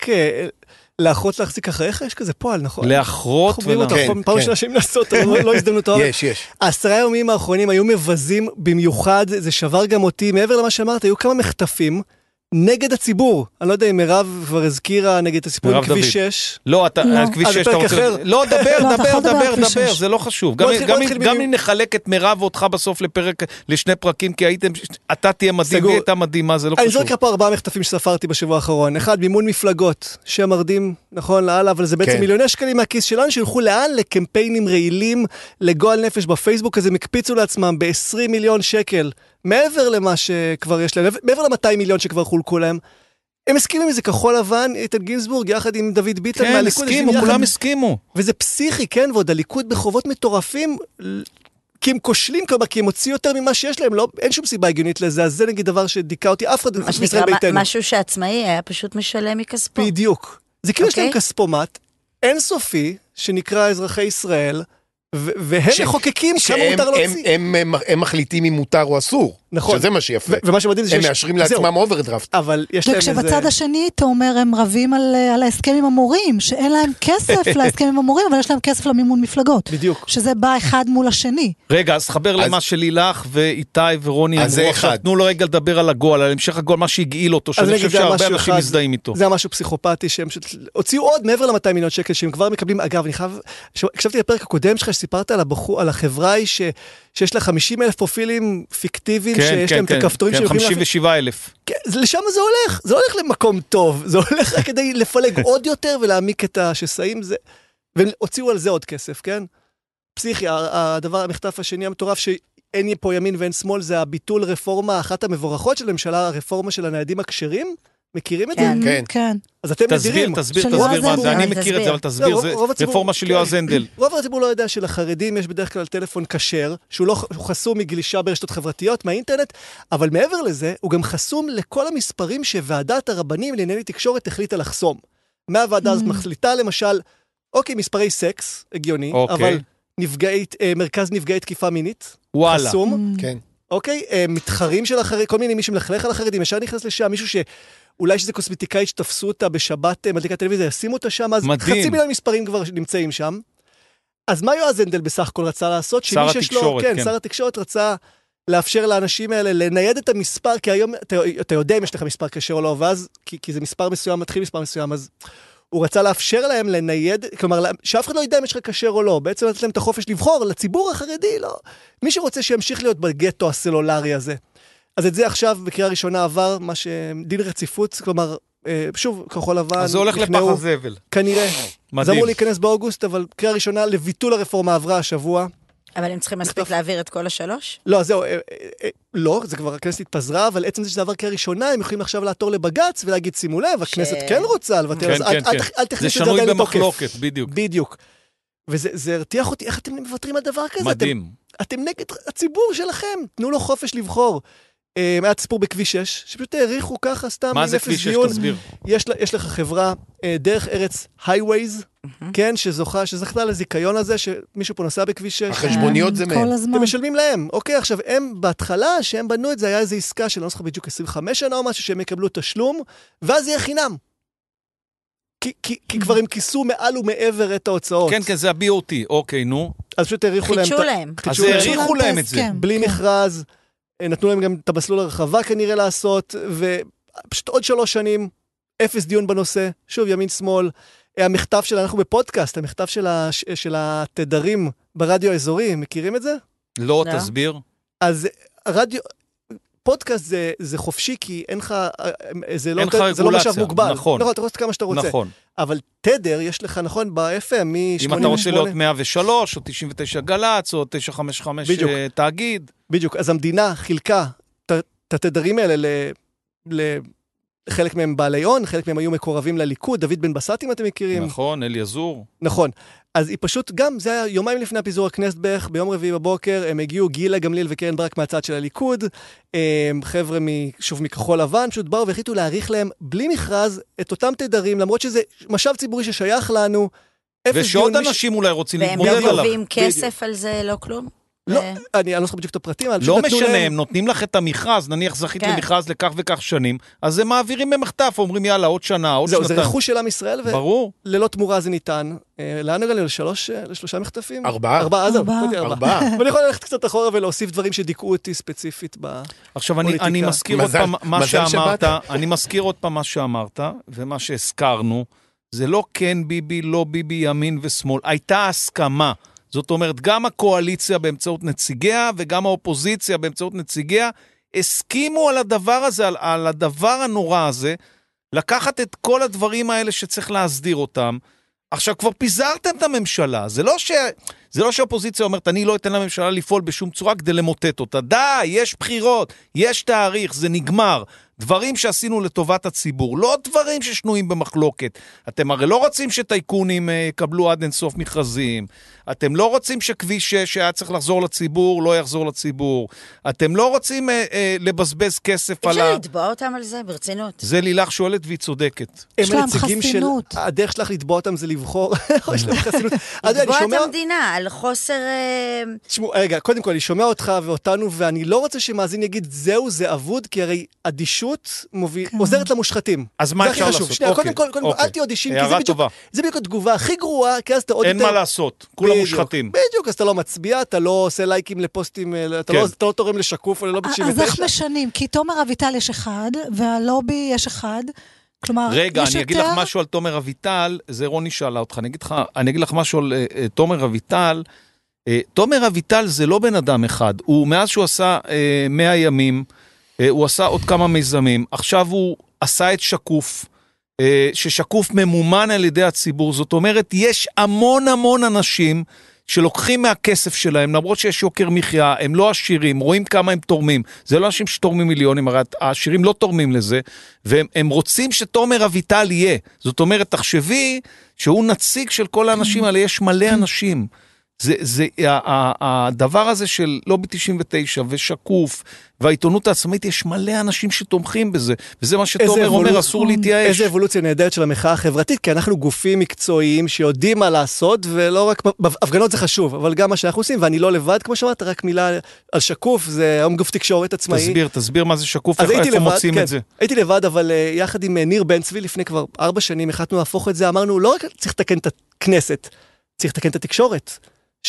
לאחרות להחזיק אחריך, יש כזה פועל, נכון? לאחרות ולאחרות. פעם שנה שהם לעשות, לא הזדמנות טוב. יש, יש. העשרה יומים האחרונים היו מבזים במיוחד, זה שבר גם אותי, מעבר למה שאמרת, היו כמה מחטפים, נגד הציבור. אני לא יודע אם מירב כבר הזכירה נגד הסיפור עם כביש שש. לא, אתה, כביש שש אתה רוצה... לא, דבר, דבר, דבר, דבר, זה לא חשוב. גם אם נחלק את מירב ואותך בסוף לפרק, לשני פרקים, כי הייתם, אתה תהיה מדהים, היא הייתה מדהימה, זה לא חשוב. אני זוכר פה ארבעה מחטפים שספרתי בשבוע האחרון. אחד, מימון מפלגות, שמרדים, נכון, לאללה, אבל זה בעצם מיליוני שקלים מהכיס שלנו, שילכו לאן? לקמפיינים רעילים, לגועל נפש בפייסבוק, אז הם הקפיצו לעצמם ב-עשרים מיליון שקל. מעבר למה שכבר יש להם, מעבר ל-מאתיים מיליון שכבר חולקו להם, הם הסכימו עם זה כחול לבן, איתן גינזבורג, יחד עם דוד ביטן כן, מהליכוד. כן, הסכימו, כולם הסכימו. וזה פסיכי, כן, ועוד הליכוד בחובות מטורפים, כי הם כושלים, כלומר, כי הם הוציאו יותר ממה שיש להם, לא, אין שום סיבה הגיונית לזה, אז זה נגיד דבר שדיקה אותי, אף אחד מישראל ביתנו. משהו שעצמאי היה פשוט משלם מכספו. בדיוק. זה כאילו יש להם כספומט, אינסופי, שנקרא אזרחי ישראל, והם מחוקקים כמה מותר להוציא. הם מחליטים אם מותר או אסור. נכון. שזה מה שיפה. ומה שמדהים זה הם מאשרים לעצמם אוברדרפט. אבל יש להם איזה... וכשבצד השני, אתה אומר, הם רבים על ההסכם עם המורים, שאין להם כסף להסכם עם המורים, אבל יש להם כסף למימון מפלגות. בדיוק. שזה בא אחד מול השני. רגע, אז חבר למה שלילך ואיתי ורוני אמרו עכשיו, תנו לו רגע לדבר על הגול, על המשך הגול, מה שהגעיל אותו, שאני חושב שהרבה אנשים מזדהים איתו. זה משהו פסיכופתי, שהם הוציאו עוד מעבר ל-מאתיים מיליון שקל, שהם כבר מקבלים. אגב, אני חייב, הקשבתי לפרק הקודם שלך, שסיפרת על הבחור, על החברה היא ש, שיש לה חמישים אלף פרופילים פיקטיביים, כן, שיש כן, להם כן, את הכפתורים כן, חמישים ושבעה אלף. כן, לשם זה הולך, זה הולך למקום טוב, זה הולך רק כדי לפלג עוד יותר ולהעמיק את השסעים, זה, והוציאו על זה עוד כסף, כן? פסיכי, הדבר, המחטף השני המטורף, שאין פה ימין ואין שמאל, זה הביטול רפורמה, אחת המבורכות של הממשלה, הרפורמה של הניידים הכשרים, מכירים את זה? כן. כן. אז אתם מדירים. תסביר, תסביר, תסביר מה זה, אני מכיר את זה, אבל תסביר, זה רפורמה של יועז הנדל. רוב הציבור לא יודע שלחרדים יש בדרך כלל טלפון כשר, שהוא לא חסום מגלישה ברשתות חברתיות, מהאינטרנט, אבל מעבר לזה, הוא גם חסום לכל המספרים שוועדת הרבנים לענייני תקשורת החליטה לחסום. מהוועדה הזאת מחליטה למשל, אוקיי, מספרי סקס, הגיוני, אבל מרכז נפגעי תקיפה מינית, חסום. כן. אוקיי, מתחרים של החרדים, כל מיני מי שמלכלך על החרדים, ישר נכנס לשם, מישהו שאולי שזה קוסמטיקאית שתפסו אותה בשבת, מדליקת טלוויזיה, ישימו אותה שם, אז מדהים. חצי מיליון מספרים כבר נמצאים שם. אז מה יועז הנדל בסך הכל רצה לעשות? שר התקשורת, כן. כן, שר התקשורת רצה לאפשר לאנשים האלה לנייד את המספר, כי היום אתה, אתה יודע אם יש לך מספר כשר או לא, ואז, כי, כי זה מספר מסוים, מתחיל מספר מסוים, אז הוא רצה לאפשר להם לנייד, כלומר, שאף אחד לא ידע אם יש לך כשר או לא, בעצם לתת להם את החופש לבחור, לציבור החרדי, לא. מי שרוצה שימשיך להיות בגטו הסלולרי הזה. אז את זה עכשיו בקריאה ראשונה עבר, מה שדין רציפות, כלומר, שוב, כחול לבן, אז זה הולך לפח הזבל. כנראה. זה אמור להיכנס באוגוסט, אבל קריאה ראשונה לביטול הרפורמה עברה השבוע. אבל הם צריכים מספיק להעביר את כל השלוש? לא, זהו, לא, זה כבר הכנסת התפזרה, אבל עצם זה שזה עבר קריאה ראשונה, הם יכולים עכשיו לעתור לבג"ץ ולהגיד, שימו לב, הכנסת כן רוצה לוותר, אז אל תכניס את זה עדיין לתוקף. זה שנוי במחלוקת, בדיוק. בדיוק. וזה הרתיח אותי, איך אתם מוותרים על דבר כזה? מדהים. אתם נגד הציבור שלכם, תנו לו חופש לבחור. היה ציפור בכביש שש, שפשוט העריכו ככה סתם. מה זה כביש שש? תסביר. יש לך חברה, דרך ארץ הייווייז, כן, שזוכה, שזכתה לזיקיון הזה, שמישהו פה נוסע בכביש שש. החשבוניות זה מהם. הם משלמים להם. אוקיי, עכשיו, הם בהתחלה, שהם בנו את זה, היה איזו עסקה של נוסחה בדיוק עשרים וחמש שנה או משהו, שהם יקבלו תשלום, ואז יהיה חינם. כי, כי, כי כבר הם כיסו מעל ומעבר את ההוצאות. כן, כן, זה ה-בי או טי, אוקיי, נו. אז פשוט העריכו להם. חידשו להם. אז העריכו להם את זה. בלי מכרז, נתנו להם גם את המסלול הרחבה כנראה לעשות, ופשוט עוד שלוש שנים, אפס דיון בנושא, שוב ימין שמאל, המכתב שלנו, אנחנו בפודקאסט, המכתב של, ה, של התדרים ברדיו האזורי, מכירים את זה? לא, תסביר. אז רדיו, פודקאסט זה, זה חופשי, כי אין לך, זה לא, אין זה, זה לא משאב מוגבל. נכון. נכון, אתה רוצה כמה שאתה רוצה. נכון. אבל תדר, יש לך, נכון, ב-אף אם, מ-שמונים ושמונה. אם אתה רוצה להיות מאה ושלוש, או תשעים ותשע גלץ, או תשע חמש חמש תאגיד. בדיוק, אז המדינה חילקה את התדרים האלה ל... ל חלק מהם בעלי הון, חלק מהם היו מקורבים לליכוד, דוד בן בסט, אם אתם מכירים. נכון, אלי עזור. נכון. אז היא פשוט גם, זה היה יומיים לפני הפיזור הכנסת בערך, ביום רביעי בבוקר, הם הגיעו גילה גמליאל וקרן ברק מהצד של הליכוד, חבר'ה שוב מכחול לבן, פשוט באו והחליטו להאריך להם בלי מכרז את אותם תדרים, למרות שזה משאב ציבורי ששייך לנו. ושעוד אנשים אולי רוצים להתמודד עליו. והם לא גובים כסף על זה, לא כלום? לא, אני לא זוכר בדיוק את הפרטים. לא משנה, הם נותנים לך את המכרז, נניח זכית למכרז לכך וכך שנים, אז הם מעבירים במכתב, אומרים יאללה, עוד שנה, עוד שנתיים. זה רכוש של עם ישראל, וללא תמורה זה ניתן. לאן הגענו? לשלושה מחטפים? ארבעה. ארבעה, זהו. ארבעה. ואני יכול ללכת קצת אחורה ולהוסיף דברים שדיכאו אותי ספציפית בפוליטיקה. עכשיו, אני מזכיר עוד פעם מה שאמרת, אני מזכיר עוד פעם מה שאמרת, ומה שהזכרנו, זה לא כן ביבי, לא ביבי, ימין ושמאל. הייתה הסכמה. זאת אומרת, גם הקואליציה באמצעות נציגיה, וגם האופוזיציה באמצעות נציגיה, הסכימו על הדבר הזה, על, על הדבר הנורא הזה, לקחת את כל הדברים האלה שצריך להסדיר אותם. עכשיו, כבר פיזרתם את הממשלה. זה לא, ש... זה לא שהאופוזיציה אומרת, אני לא אתן לממשלה לפעול בשום צורה כדי למוטט אותה. די, יש בחירות, יש תאריך, זה נגמר. דברים שעשינו לטובת הציבור, לא דברים ששנויים במחלוקת. אתם הרי לא רוצים שטייקונים יקבלו עד אינסוף מכרזים. אתם לא רוצים שכביש שהיה צריך לחזור לציבור, לא יחזור לציבור. אתם לא רוצים אה, אה, לבזבז כסף על ה... אפשר לתבוע אותם על זה, ברצינות. זה לילך שואלת והיא צודקת. יש להם חסינות. של... הדרך שלך לתבוע אותם זה לבחור. יש להם חסינות. לתבוע את המדינה על חוסר... תשמעו, רגע, קודם כל, אני שומע אותך ואותנו, ואני לא רוצה שמאזין יגיד, זהו, זה אבוד, כי הרי אדישות עוזרת למושחתים. אז מה אפשר לעשות? קודם כל, אל תהיו אדישים, כי זה בדיוק התגובה הכי גרועה, כי אז אתה עוד יותר... אין מה לעשות, כולם מושחתים. בדיוק, אז אתה לא מצביע, אתה לא עושה לייקים לפוסטים, אתה לא תורם לשקוף, או לא ב-תשעים ותשע. אז איך משנים? כי תומר אביטל יש אחד, והלובי יש אחד. כלומר, רגע, אני אגיד לך משהו על תומר אביטל, זה רוני שאלה אותך, אני אגיד לך משהו על תומר אביטל, תומר אביטל זה לא בן אדם אחד, הוא מאז שהוא עשה מאה ימים, הוא עשה עוד כמה מיזמים, עכשיו הוא עשה את שקוף, ששקוף ממומן על ידי הציבור, זאת אומרת, יש המון המון אנשים שלוקחים מהכסף שלהם, למרות שיש יוקר מחיה, הם לא עשירים, רואים כמה הם תורמים, זה לא אנשים שתורמים מיליונים, הרי העשירים לא תורמים לזה, והם הם רוצים שתומר אביטל יהיה, זאת אומרת, תחשבי שהוא נציג של כל האנשים האלה, יש מלא אנשים, זה, זה, הדבר הזה של לובי תשעים ותשע ושקוף והעיתונות העצמאית, יש מלא אנשים שתומכים בזה, וזה מה שתומר אומר, אסור להתייאש. איזה אבולוציה נהדרת של המחאה החברתית, כי אנחנו גופים מקצועיים שיודעים מה לעשות, ולא רק, הפגנות זה חשוב, אבל גם מה שאנחנו עושים, ואני לא לבד, כמו שאמרת, רק מילה על שקוף, זה היום גוף תקשורת עצמאי. תסביר, תסביר מה זה שקוף, איפה מוצאים כן, את זה. הייתי לבד, אבל יחד עם ניר בן צבי, לפני כבר ארבע שנים, החלטנו להפוך את זה, אמרנו, לא רק צריך לתקן את הכנסת, צריך לתקן את התקשורת.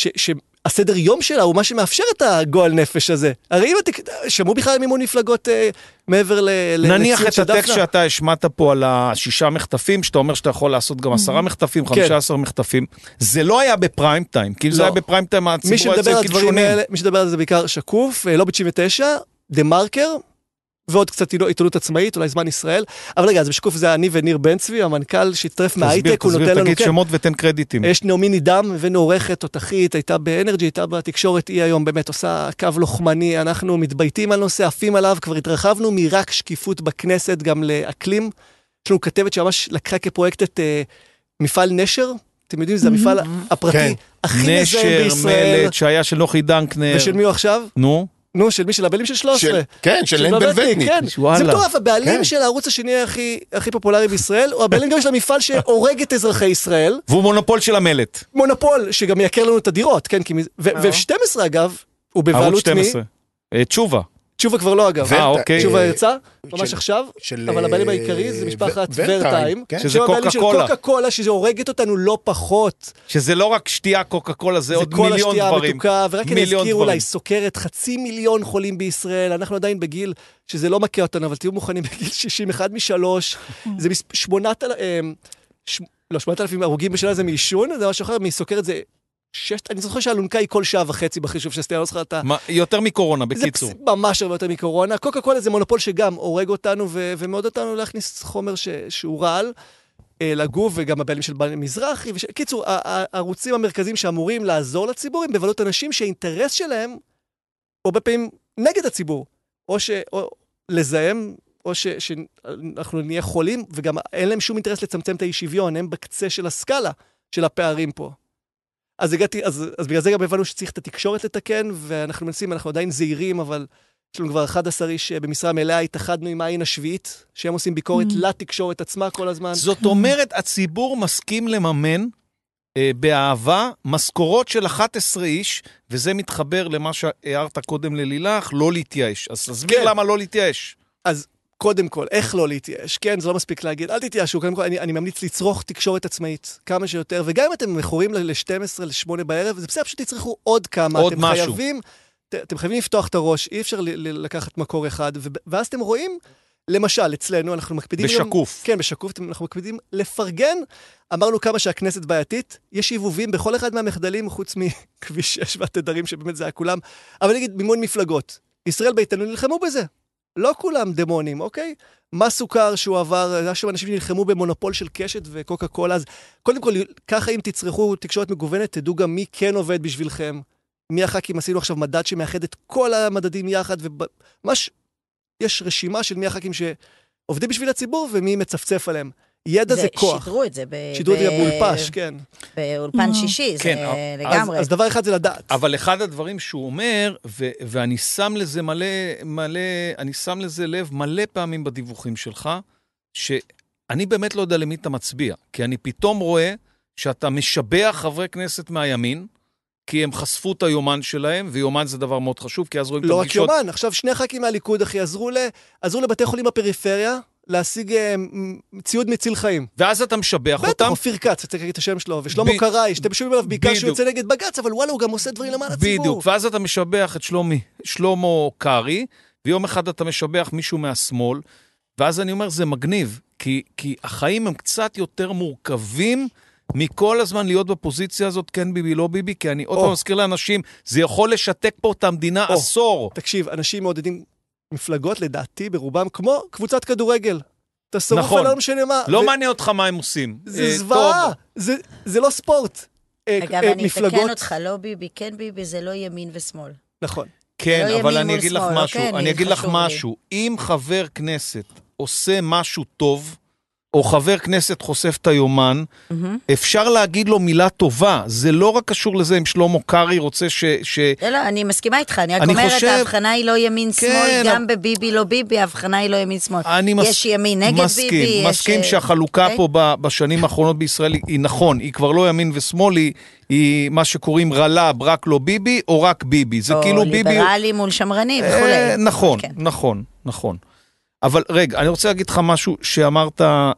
שהסדר יום שלה הוא מה שמאפשר את הגועל נפש הזה. הרי אם שמעו בכלל מימון מפלגות מעבר לציון נניח את הטקסט שאתה השמעת פה על השישה מחטפים, שאתה אומר שאתה יכול לעשות גם עשרה מחטפים, חמישה עשר מחטפים, זה לא היה בפריים טיים, כי אם זה היה בפריים טיים, הציבור היה צריך כבשונים. מי שדבר על זה בעיקר שקוף, לא ב-תשעים ותשע, דה מרקר, ועוד קצת עיתונות עצמאית, אולי זמן ישראל. אבל רגע, אז בשקוף זה אני וניר בן צבי, המנכ"ל שהצטרף מההייטק, הוא נותן לנו... תסביר, תגיד שמות ותן קרדיטים. יש נעמי נידם ונעורכת תותחית, הייתה באנרג'י, הייתה בתקשורת, היא היום באמת עושה קו לוחמני, אנחנו מתבייתים על נושא, עפים עליו, כבר התרחבנו מרק שקיפות בכנסת, גם לאקלים. יש לנו כתבת שממש לקחה כפרויקט את מפעל נשר, אתם יודעים, זה המפעל הפרטי הכי מזהם בישראל. נשר, מלט, שהיה של נוחי דנקנר. ושל מי הוא עכשיו? נו. נו, של מי? של הבעלים של שלוש עשרה. כן, של לן בלווטניק. זה מטורף, הבעלים של הערוץ השני הכי פופולרי בישראל, הוא הבעלים גם של המפעל שהורג את אזרחי ישראל. והוא מונופול של המלט. מונופול, שגם מייקר לנו את הדירות, כן? ו-שתים עשרה אגב, הוא בבעלות מי? תשובה. תשובה כבר לא אגב. אה, אוקיי. תשובה יצא, ממש של- עכשיו, של, אבל הבעלים אה, העיקרי זה משפחת ו- ורטיים, ורטיים, כן? שזה שהם הבעלים של קוקה-קולה. קוקה קולה, שזה הורגת אותנו לא פחות. שזה לא רק שתייה קוקה קולה, זה זה עוד כל מיליון השתייה דברים. המתוקה, ורק אני מיליון אזכיר דברים. אולי סוכרת, חצי מיליון חולים בישראל, אנחנו עדיין בגיל שזה לא מכה אותנו, אבל תהיו מוכנים בגיל שישים, אחד משלוש, זה מס- שמונת אל- אמ, ש- לא, שמונת אלפים הרוגים בשנה זה מעישון, זה משהו אחר, מסוכרת זה ששת, אני זוכר שהאלונקה היא כל שעה וחצי בחישוב של סטייה, לא זוכר אתה... מה, יותר מקורונה, זה בקיצור. פס- ממש הרבה יותר מקורונה. קוקה קולה זה מונופול שגם הורג אותנו ו- ומאוד אותנו להכניס חומר ש- שהוא רעל אה, לגוף, וגם הבעלים של בני מזרחי. וש... קיצור, ה- ה- הערוצים המרכזיים שאמורים לעזור לציבור הם בבעלות אנשים שהאינטרס שלהם, או בפעמים נגד הציבור, או, ש... או לזהם, או ש... שאנחנו נהיה חולים, וגם אין להם שום אינטרס לצמצם את האי שוויון, הם בקצה של הסקאלה של הפערים פה. אז הגעתי, אז, אז בגלל זה גם הבנו שצריך את התקשורת לתקן, ואנחנו מנסים, אנחנו עדיין זהירים, אבל יש לנו כבר אחד עשר איש במשרה מלאה, התאחדנו עם העין השביעית, שהם עושים ביקורת Mm. לתקשורת עצמה כל הזמן. זאת אומרת, הציבור מסכים לממן אה, באהבה משכורות של אחד עשר איש, וזה מתחבר למה שהערת קודם ללילך, לא להתייאש. אז תסביר כן. למה לא להתייאש. אז קודם כל, איך לא להתייאש? כן, זה לא מספיק להגיד, אל תתייאשו, קודם כל, אני, אני ממליץ לצרוך תקשורת עצמאית, כמה שיותר, וגם אם אתם מכורים ל-שתים עשרה, ל-שמונה בערב, זה בסדר, פשוט תצרכו עוד כמה. עוד אתם משהו. חייבים, ת, אתם חייבים לפתוח את הראש, אי אפשר ל- ל- לקחת מקור אחד, ו- ואז אתם רואים, למשל, אצלנו, אנחנו מקפידים... בשקוף. גם, כן, בשקוף, אנחנו מקפידים לפרגן. אמרנו כמה שהכנסת בעייתית, יש עיבובים בכל אחד מהמחדלים, חוץ מכביש שש והתדרים, שבאמת זה היה כולם, אבל נגיד, מימון מפלגות. ישראל ביתנו נלחמו בזה. לא כולם דמונים, אוקיי? מה סוכר שהוא עבר, היה שם אנשים שנלחמו במונופול של קשת וקוקה קולה, אז קודם כל, ככה אם תצרכו תקשורת מגוונת, תדעו גם מי כן עובד בשבילכם. מי הח"כים, עשינו עכשיו מדד שמאחד את כל המדדים יחד, וממש יש רשימה של מי הח"כים שעובדים בשביל הציבור, ומי מצפצף עליהם. ידע זה, זה כוח. שידרו את זה. ב- שידרו את ב- זה באולפש, כן. באולפן שישי, זה כן, לגמרי. אז, אז דבר אחד זה לדעת. אבל אחד הדברים שהוא אומר, ו- ואני שם לזה מלא, מלא, אני שם לזה לב מלא פעמים בדיווחים שלך, שאני באמת לא יודע למי אתה מצביע, כי אני פתאום רואה שאתה משבח חברי כנסת מהימין, כי הם חשפו את היומן שלהם, ויומן זה דבר מאוד חשוב, כי אז רואים את לא רק הפגישות... יומן, עכשיו שני ח"כים מהליכוד, אחי, עזרו, ל... עזרו לבתי חולים בפריפריה, להשיג אה, מ- ציוד מציל חיים. ואז אתה משבח בטח, אותם, אופיר כץ, צריך להגיד את השם שלו, ושלמה ב- קרעי, שאתם שומעים עליו בעיקר שהוא בדיוק. יוצא נגד בג"ץ, אבל וואלה, הוא גם עושה דברים למען הציבור. בדיוק, ואז אתה משבח את שלומי, שלמה קרעי, ויום אחד אתה משבח מישהו מהשמאל, ואז אני אומר, זה מגניב, כי, כי החיים הם קצת יותר מורכבים, מכל הזמן להיות בפוזיציה הזאת, כן ביבי, לא ביבי, כי אני עוד פעם מזכיר לאנשים, זה יכול לשתק פה את המדינה או. עשור. תקשיב, אנשים מעודדים מפלגות, לדעתי, ברובם, כמו קבוצת כדורגל. אתה שרוף נכון. עליו, לא משנה מה. לא ו- מעניין אותך מה הם עושים. זה אה, זוועה, טוב. זה, זה לא ספורט. אה, אגב, אה, אני אתקן אותך, לא ביבי, כן ביבי, זה לא ימין ושמאל. נכון. כן, לא אבל ימין אני מול אגיד לך שמאל, משהו, אוקיי? אני אני- אגיד לך חשוב לי. משהו. אם חבר כנסת עושה משהו טוב, או חבר כנסת חושף את היומן, אפשר להגיד לו מילה טובה. זה לא רק קשור לזה אם שלמה קרעי רוצה ש... ש... לא, לא, אני מסכימה איתך, אני רק אני אומרת, חושב- ההבחנה היא לא ימין-שמאל, כן, גם בביבי לא ביבי, ההבחנה היא לא ימין-שמאל. אני מס... יש ימין נגד מסכים, ביבי, יש... מסכים שהחלוקה אוקיי? פה ב- בשנים האחרונות בישראל היא, היא נכון, היא כבר לא ימין ושמאל, היא, היא מה שקוראים רל"ב, רק לא ביבי, או רק ביבי. זה או כאילו ביבי... ליברלי מול שמרני אה, וכולי. נכון, כן. נכון, נכון. אבל רגע, אני רוצה להגיד לך משהו שאמרת אה,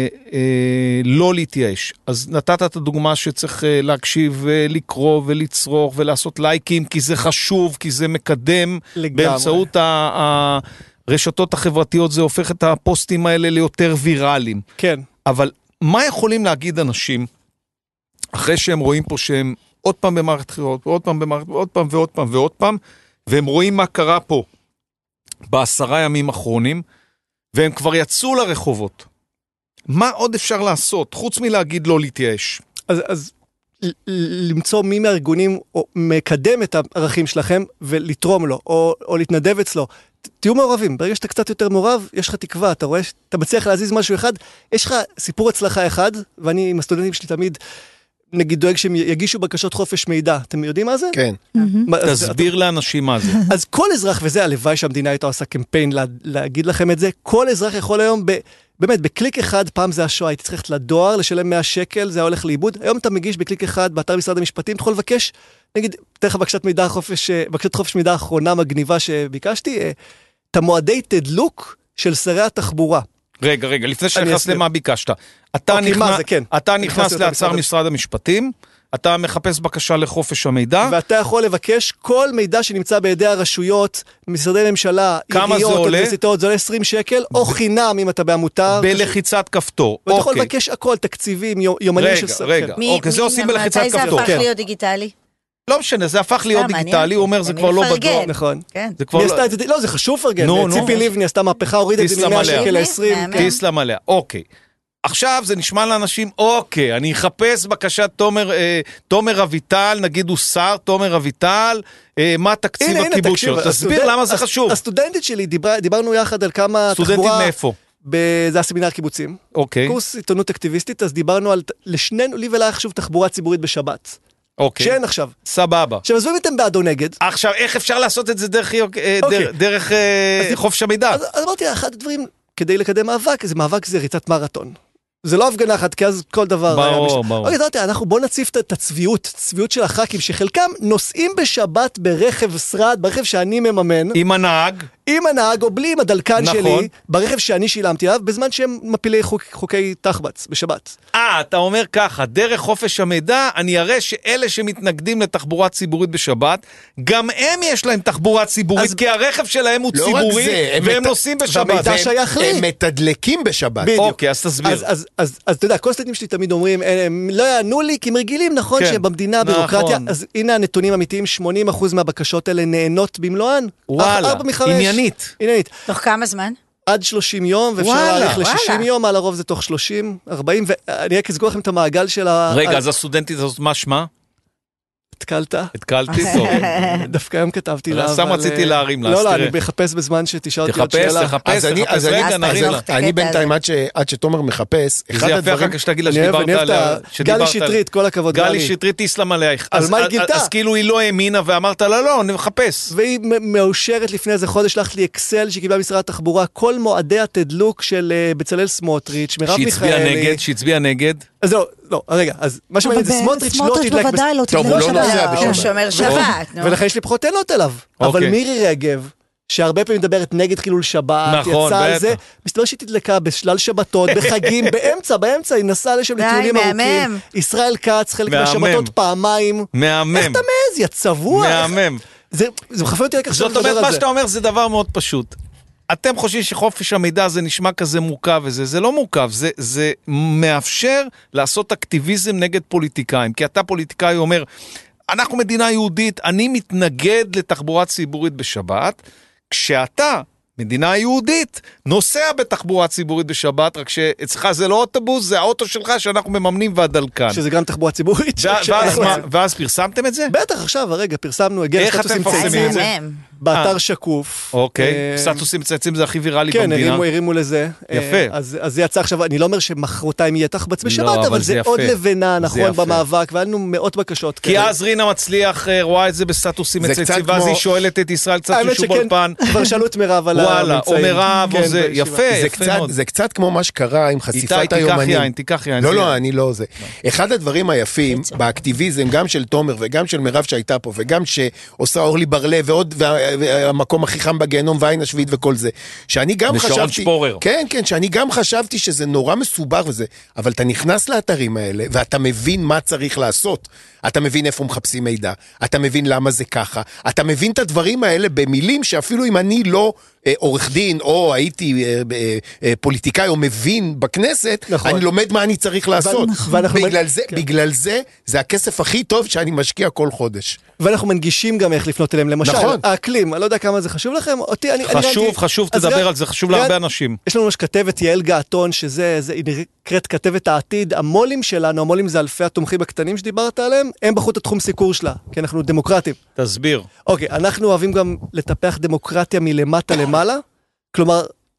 אה, לא להתייאש. אז נתת את הדוגמה שצריך אה, להקשיב ולקרוא ולצרוך ולעשות לייקים, כי זה חשוב, כי זה מקדם. לגמרי. באמצעות ה- הרשתות החברתיות זה הופך את הפוסטים האלה ליותר ויראליים. כן. אבל מה יכולים להגיד אנשים אחרי שהם רואים פה שהם עוד פעם במערכת בחירות, ועוד פעם במערכת, ועוד פעם ועוד פעם ועוד פעם, והם רואים מה קרה פה בעשרה ימים האחרונים, והם כבר יצאו לרחובות. מה עוד אפשר לעשות, חוץ מלהגיד לא להתייאש? אז, אז ל- ל- למצוא מי מהארגונים או מקדם את הערכים שלכם ולתרום לו, או, או להתנדב אצלו. ת- תהיו מעורבים. ברגע שאתה קצת יותר מעורב, יש לך תקווה. אתה רואה שאתה מצליח להזיז משהו אחד, יש לך סיפור הצלחה אחד, ואני עם הסטודנטים שלי תמיד נגיד דואג שהם יגישו בקשות חופש מידע. אתם יודעים מה זה? כן. תסביר לאנשים מה זה. אז כל אזרח, וזה הלוואי שהמדינה הייתה עושה קמפיין להגיד לכם את זה, כל אזרח יכול היום, באמת, בקליק אחד, פעם זה השואה, הייתי צריך לדואר, לשלם מאה שקל, זה הולך לאיבוד. היום אתה מגיש בקליק אחד, באתר משרד המשפטים, אתה יכול לבקש, נגיד, תכף בקשת מידע חופש, בקשת חופש מידע האחרונה מגניבה שביקשתי, את המועדי תדלוק של שרי התחבורה. רגע, רגע, לפני שנכנס למה ביקשת. אתה אוקיי, נכנס, מה זה, כן. אתה נכנס לאתר משרד המשפטים, אתה מחפש בקשה לחופש המידע. ואתה יכול לבקש כל מידע שנמצא בידי הרשויות, משרדי ממשלה, כמה זה עולה? אוניברסיטאות, זה עולה עשרים שקל, או חינם אם אתה בעמותה. בלחיצת כפתור. ואתה יכול לבקש הכל, תקציבים, יומנים של רגע, רגע, אוקיי, זה עושים בלחיצת כפתור. מתי זה הפך להיות דיגיטלי? לא משנה, זה הפך להיות דיגיטלי, הוא אומר, זה כבר לא בדואר. נכון. כן. לא, זה חשוב פרגן. ציפי לבני עשתה מהפכה, הוריד את זה מ-מאה שקל ל-עשרים. תסלם עליה, אוקיי. עכשיו זה נשמע לאנשים, אוקיי, אני אחפש בקשת תומר, אה, תומר אביטל, נגיד הוא שר, תומר אביטל, אה, מה תקציב הקיבוץ שלו? תסביר למה זה חשוב. הסטודנטית שלי, דיבר, דיברנו יחד על כמה תחבורה... סטודנטית מאיפה? זה הסמינר קיבוצים. אוקיי. קורס עיתונות אקטיביסטית, אז דיברנו על, לשנינו, לי ולך שוב תחבורה ציבורית בשבת. אוקיי. שאין עכשיו. סבבה. עכשיו, עזבו אם אתם בעד או נגד. עכשיו, איך אפשר לעשות את זה דרך, אוקיי. דרך אה, חופש המידע? אז, אז אמרתי, אחד הדברים, כדי לקדם מאבק, זה מאבק זה ריצת מרתון. זה לא הפגנה אחת, כי אז כל דבר... ברור, ברור. אוקיי, דעתי, אנחנו בוא נציף את הצביעות, צביעות של הח"כים, שחלקם נוסעים בשבת ברכב שרד, ברכב שאני מממן. עם הנהג. עם הנהג, או בלי עם הדלקן נכון. שלי, ברכב שאני שילמתי עליו, בזמן שהם מפילי חוק, חוקי תחבץ בשבת. אה, אתה אומר ככה, דרך חופש המידע, אני אראה שאלה שמתנגדים לתחבורה ציבורית בשבת, גם הם יש להם תחבורה ציבורית, אז... כי הרכב שלהם הוא לא ציבורי, זה, והם מת... נוסעים בשבת. והמידע שייך לי. הם מתדלקים בשבת. בדיוק. אוקיי, אז תסביר. אז, אז, אז, אז אתה יודע, כל הסטטים שלי תמיד אומרים, הם לא יענו לי, כי הם רגילים, נכון, כן. שבמדינה בירוקרטיה, נכון. אז הנה הנתונים האמיתיים, שמונים אחוז מהבקשות האלה נהנות במלואן. וואלה, עניינית. עניינית. תוך כמה זמן? עד שלושים יום, ואפשר להאריך ל-שישים יום, על הרוב זה תוך שלושים, ארבעים, ואני רק אסגור לכם את המעגל של ה... רגע, אז הסטודנטית הזאת, מה שמה? התקלת? התקלתי, טוב. דווקא היום כתבתי לה, אבל... סתם רציתי להרים לה, לא, לא, אני מחפש בזמן שתשאל אותי עוד שאלה. תחפש, תחפש, תחפש, רגע, נרים לה. אני בינתיים, עד שתומר מחפש, אחד הדברים... זה יפה אחר כך שתגיד לה שדיברת עליה. גלי שטרית, כל הכבוד, גלי. גלי שטרית תסלם עליה. על מה היא גילתה? אז כאילו היא לא האמינה ואמרת לה, לא, אני מחפש. והיא מאושרת לפני איזה חודש, שלחת לי אקסל שקיבלה משרד התחבורה, כל מועדי התדלוק של בצלאל סמוטריץ', מרב מיכאלי. שהצביע נגד. אז לא, לא, רגע, אז מה שמעניין זה סמוטריץ' לא תדלק... בוודאי לא תדלק בשבת. הוא שומר שבת. ולכן יש לי פחות טענות אליו. אבל מירי רגב, שהרבה פעמים מדברת נגד חילול שבת, יצא על זה, מסתבר שהיא תדלקה בשלל שבתות, בחגים, באמצע, באמצע, היא נסעה לשם לטיולים ארוכים. ישראל כץ, חלק מהשבתות פעמיים. מהמם. איך אתה מעז? יא צבוע. מהמם. זה מחפה אותי לקח זאת אומרת, מה שאתה אומר זה דבר מאוד פשוט. אתם חושבים שחופש המידע זה נשמע כזה מורכב וזה, זה לא מורכב, זה, זה מאפשר לעשות אקטיביזם נגד פוליטיקאים, כי אתה פוליטיקאי אומר, אנחנו מדינה יהודית, אני מתנגד לתחבורה ציבורית בשבת, כשאתה, מדינה יהודית, נוסע בתחבורה ציבורית בשבת, רק שאצלך זה לא אוטובוס, זה האוטו שלך שאנחנו מממנים והדלקן. שזה גם תחבורה ציבורית. ואז פרסמתם את זה? בטח, עכשיו, הרגע, פרסמנו, הגיע סטטוסים צייצים. באתר שקוף. אוקיי, סטטוסים צייצים זה הכי ויראלי במדינה. כן, הרימו לזה. יפה. אז זה יצא עכשיו, אני לא אומר שמחרתיים יהיה תחבץ בשבת, אבל זה עוד לבנה, נכון, במאבק, והיה לנו מאות בקשות. כי אז רינה מצליח רואה את זה בסטטוסים צייצים, ואז היא שואלת את ישראל קצת שוב באולפן. כבר שאלו את מירב על וואלה, או מירב, או זה, יפה, יפה מאוד. זה קצת כמו מה שקרה עם חשיפת היומנים. איתי, תיקח יין, תיקח יין. לא, לא, אני לא זה. אחד הדברים היפים באקטיביזם, גם של תומר וגם של מירב שהייתה פה, וגם שעושה אורלי ברלב, ועוד המקום הכי חם בגיהנום ועין השביעית וכל זה, שאני גם חשבתי, כן, כן, שאני גם חשבתי שזה נורא מסובך וזה, אבל אתה נכנס לאתרים האלה, ואתה מבין מה צריך לעשות. אתה מבין איפה מחפשים מידע, אתה מבין למה זה ככה, אתה מבין את הדברים האלה במילים שאפילו אם אני לא אה, עורך דין, או הייתי אה, אה, פוליטיקאי, או מבין בכנסת, נכון. אני לומד מה אני צריך לעשות. ואנחנו... בגלל, זה, כן. בגלל זה, זה הכסף הכי טוב שאני משקיע כל חודש. ואנחנו מנגישים גם איך לפנות אליהם. למשל, נכון. האקלים, אני לא יודע כמה זה חשוב לכם. אותי, אני, חשוב, אני חשוב, תדבר רא... על זה, חשוב להרבה אנשים. יש לנו ממש כתבת יעל געתון, שזה, זה, היא נקראת כתבת העתיד, המולים שלנו, המולים זה אלפי התומכים הקטנים שדיברת עליהם, הם בחרו את התחום סיקור שלה, כי אנחנו דמוקרטים. תסביר. אוקיי, אנחנו אוהבים גם לטפח דמוקרטיה מלמטה למעלה, כלומר,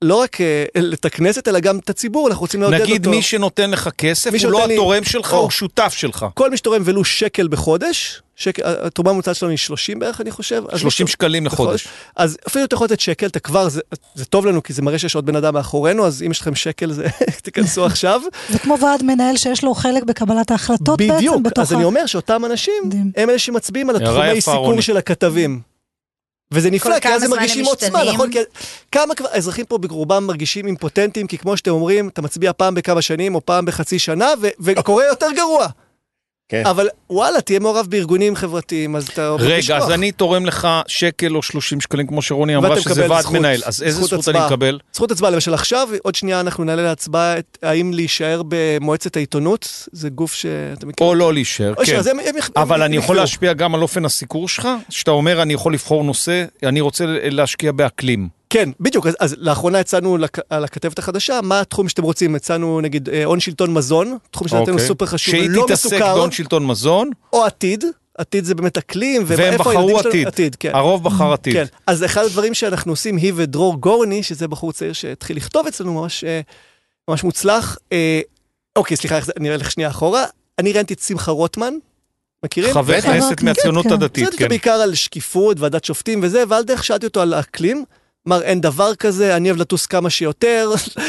לא רק את הכנסת, אלא גם את הציבור, אנחנו רוצים לעודד אותו. נגיד מי שנותן לך כסף, הוא לא התורם שלך, הוא שותף שלך. כל מי שתורם ולו שקל בחודש, התרומה הממוצעת שלנו היא שלושים בערך, אני חושב. שלושים שקלים לחודש. אז אפילו אתה יכול לתת שקל, אתה כבר, זה טוב לנו, כי זה מראה שיש עוד בן אדם מאחורינו, אז אם יש לכם שקל, תיכנסו עכשיו. זה כמו ועד מנהל שיש לו חלק בקבלת ההחלטות בעצם. בדיוק, אז אני אומר שאותם אנשים, הם אלה שמצביעים על התחומי סיכום של הכתבים. וזה נפלא, כי אז הם מרגישים עוצמה, נכון? כמה כבר, האזרחים פה ברובם מרגישים אימפוטנטים, כי כמו שאתם אומרים, אתה מצביע פעם בכמה שנים, או פעם בחצי שנה, וקורה יותר גרוע. אבל וואלה, תהיה מעורב בארגונים חברתיים, אז אתה... רגע, אז אני תורם לך שקל או שלושים שקלים, כמו שרוני אמרה, שזה ועד מנהל. אז איזה זכות אני מקבל? זכות הצבעה, למשל עכשיו, עוד שנייה אנחנו נעלה להצבעה, האם להישאר במועצת העיתונות, זה גוף שאתה מכיר. או לא להישאר, כן. אבל אני יכול להשפיע גם על אופן הסיקור שלך? שאתה אומר, אני יכול לבחור נושא, אני רוצה להשקיע באקלים. כן, בדיוק, אז, אז לאחרונה יצאנו לק, על הכתבת החדשה, מה התחום שאתם רוצים? יצאנו נגיד הון שלטון מזון, תחום שלנו okay. סופר חשוב, לא מסוכר. שהיא תתעסק בהון שלטון מזון. או עתיד, עתיד זה באמת אקלים, והם בחרו עתיד, עתיד כן. הרוב בחר עתיד. כן, אז אחד הדברים שאנחנו עושים, היא ודרור גורני, שזה בחור צעיר שהתחיל לכתוב אצלנו ממש, ממש מוצלח. אוקיי, סליחה, אני אלך שנייה אחורה, אני ראיתי את שמחה רוטמן, מכירים? חבר כנסת מהציונות הדתית, כן. זה בעיקר על שקיפות, ועדת שופטים וזה, ועל דרך שאלתי אותו על האקלים, אמר, אין דבר כזה, אני אוהב לטוס כמה שיותר,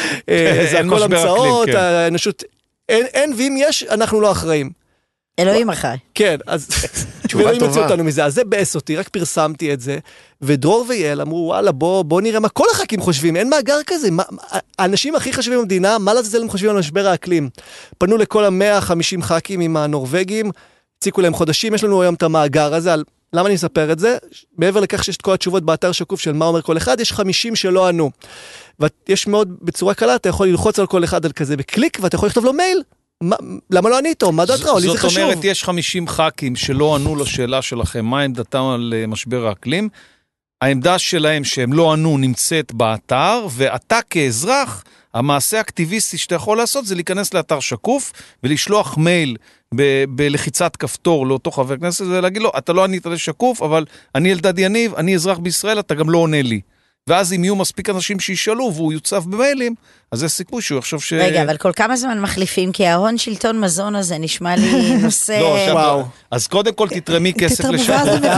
זה הכל המצאות, האנושות, אין, ואם יש, אנחנו לא אחראים. אלוהים אחראי. כן, אז... ואלוהים יוצא אותנו מזה, אז זה בעס אותי, רק פרסמתי את זה, ודרור ויעל אמרו, וואלה, בוא נראה מה כל הח"כים חושבים, אין מאגר כזה, האנשים הכי חשובים במדינה, מה לזה הם חושבים על משבר האקלים? פנו לכל ה-מאה וחמישים ח"כים עם הנורווגים, הציקו להם חודשים, יש לנו היום את המאגר הזה, על למה אני אספר את זה? מעבר לכך שיש את כל התשובות באתר שקוף של מה אומר כל אחד, יש חמישים שלא ענו. ויש מאוד בצורה קלה, אתה יכול ללחוץ על כל אחד על כזה בקליק, ואתה יכול לכתוב לו מייל. מה, למה לא ענית? מה דעתך? לי זה חשוב. זאת אומרת, יש חמישים ח"כים שלא ענו לשאלה שלכם, מה עמדתם על משבר האקלים? העמדה שלהם שהם לא ענו נמצאת באתר, ואתה כאזרח, המעשה האקטיביסטי שאתה יכול לעשות זה להיכנס לאתר שקוף, ולשלוח מייל ב- בלחיצת כפתור לאותו חבר כנסת, ולהגיד לו, אתה לא ענית לשקוף, אבל אני אלדד יניב, אני אזרח בישראל, אתה גם לא עונה לי. ואז אם יהיו מספיק אנשים שישאלו, והוא יוצף במיילים, אז זה סיכוי שהוא יחשוב ש... רגע, אבל כל כמה זמן מחליפים, כי ההון שלטון מזון הזה נשמע לי נושא... לא, וואו. אז קודם כל תתרמי כסף לשם.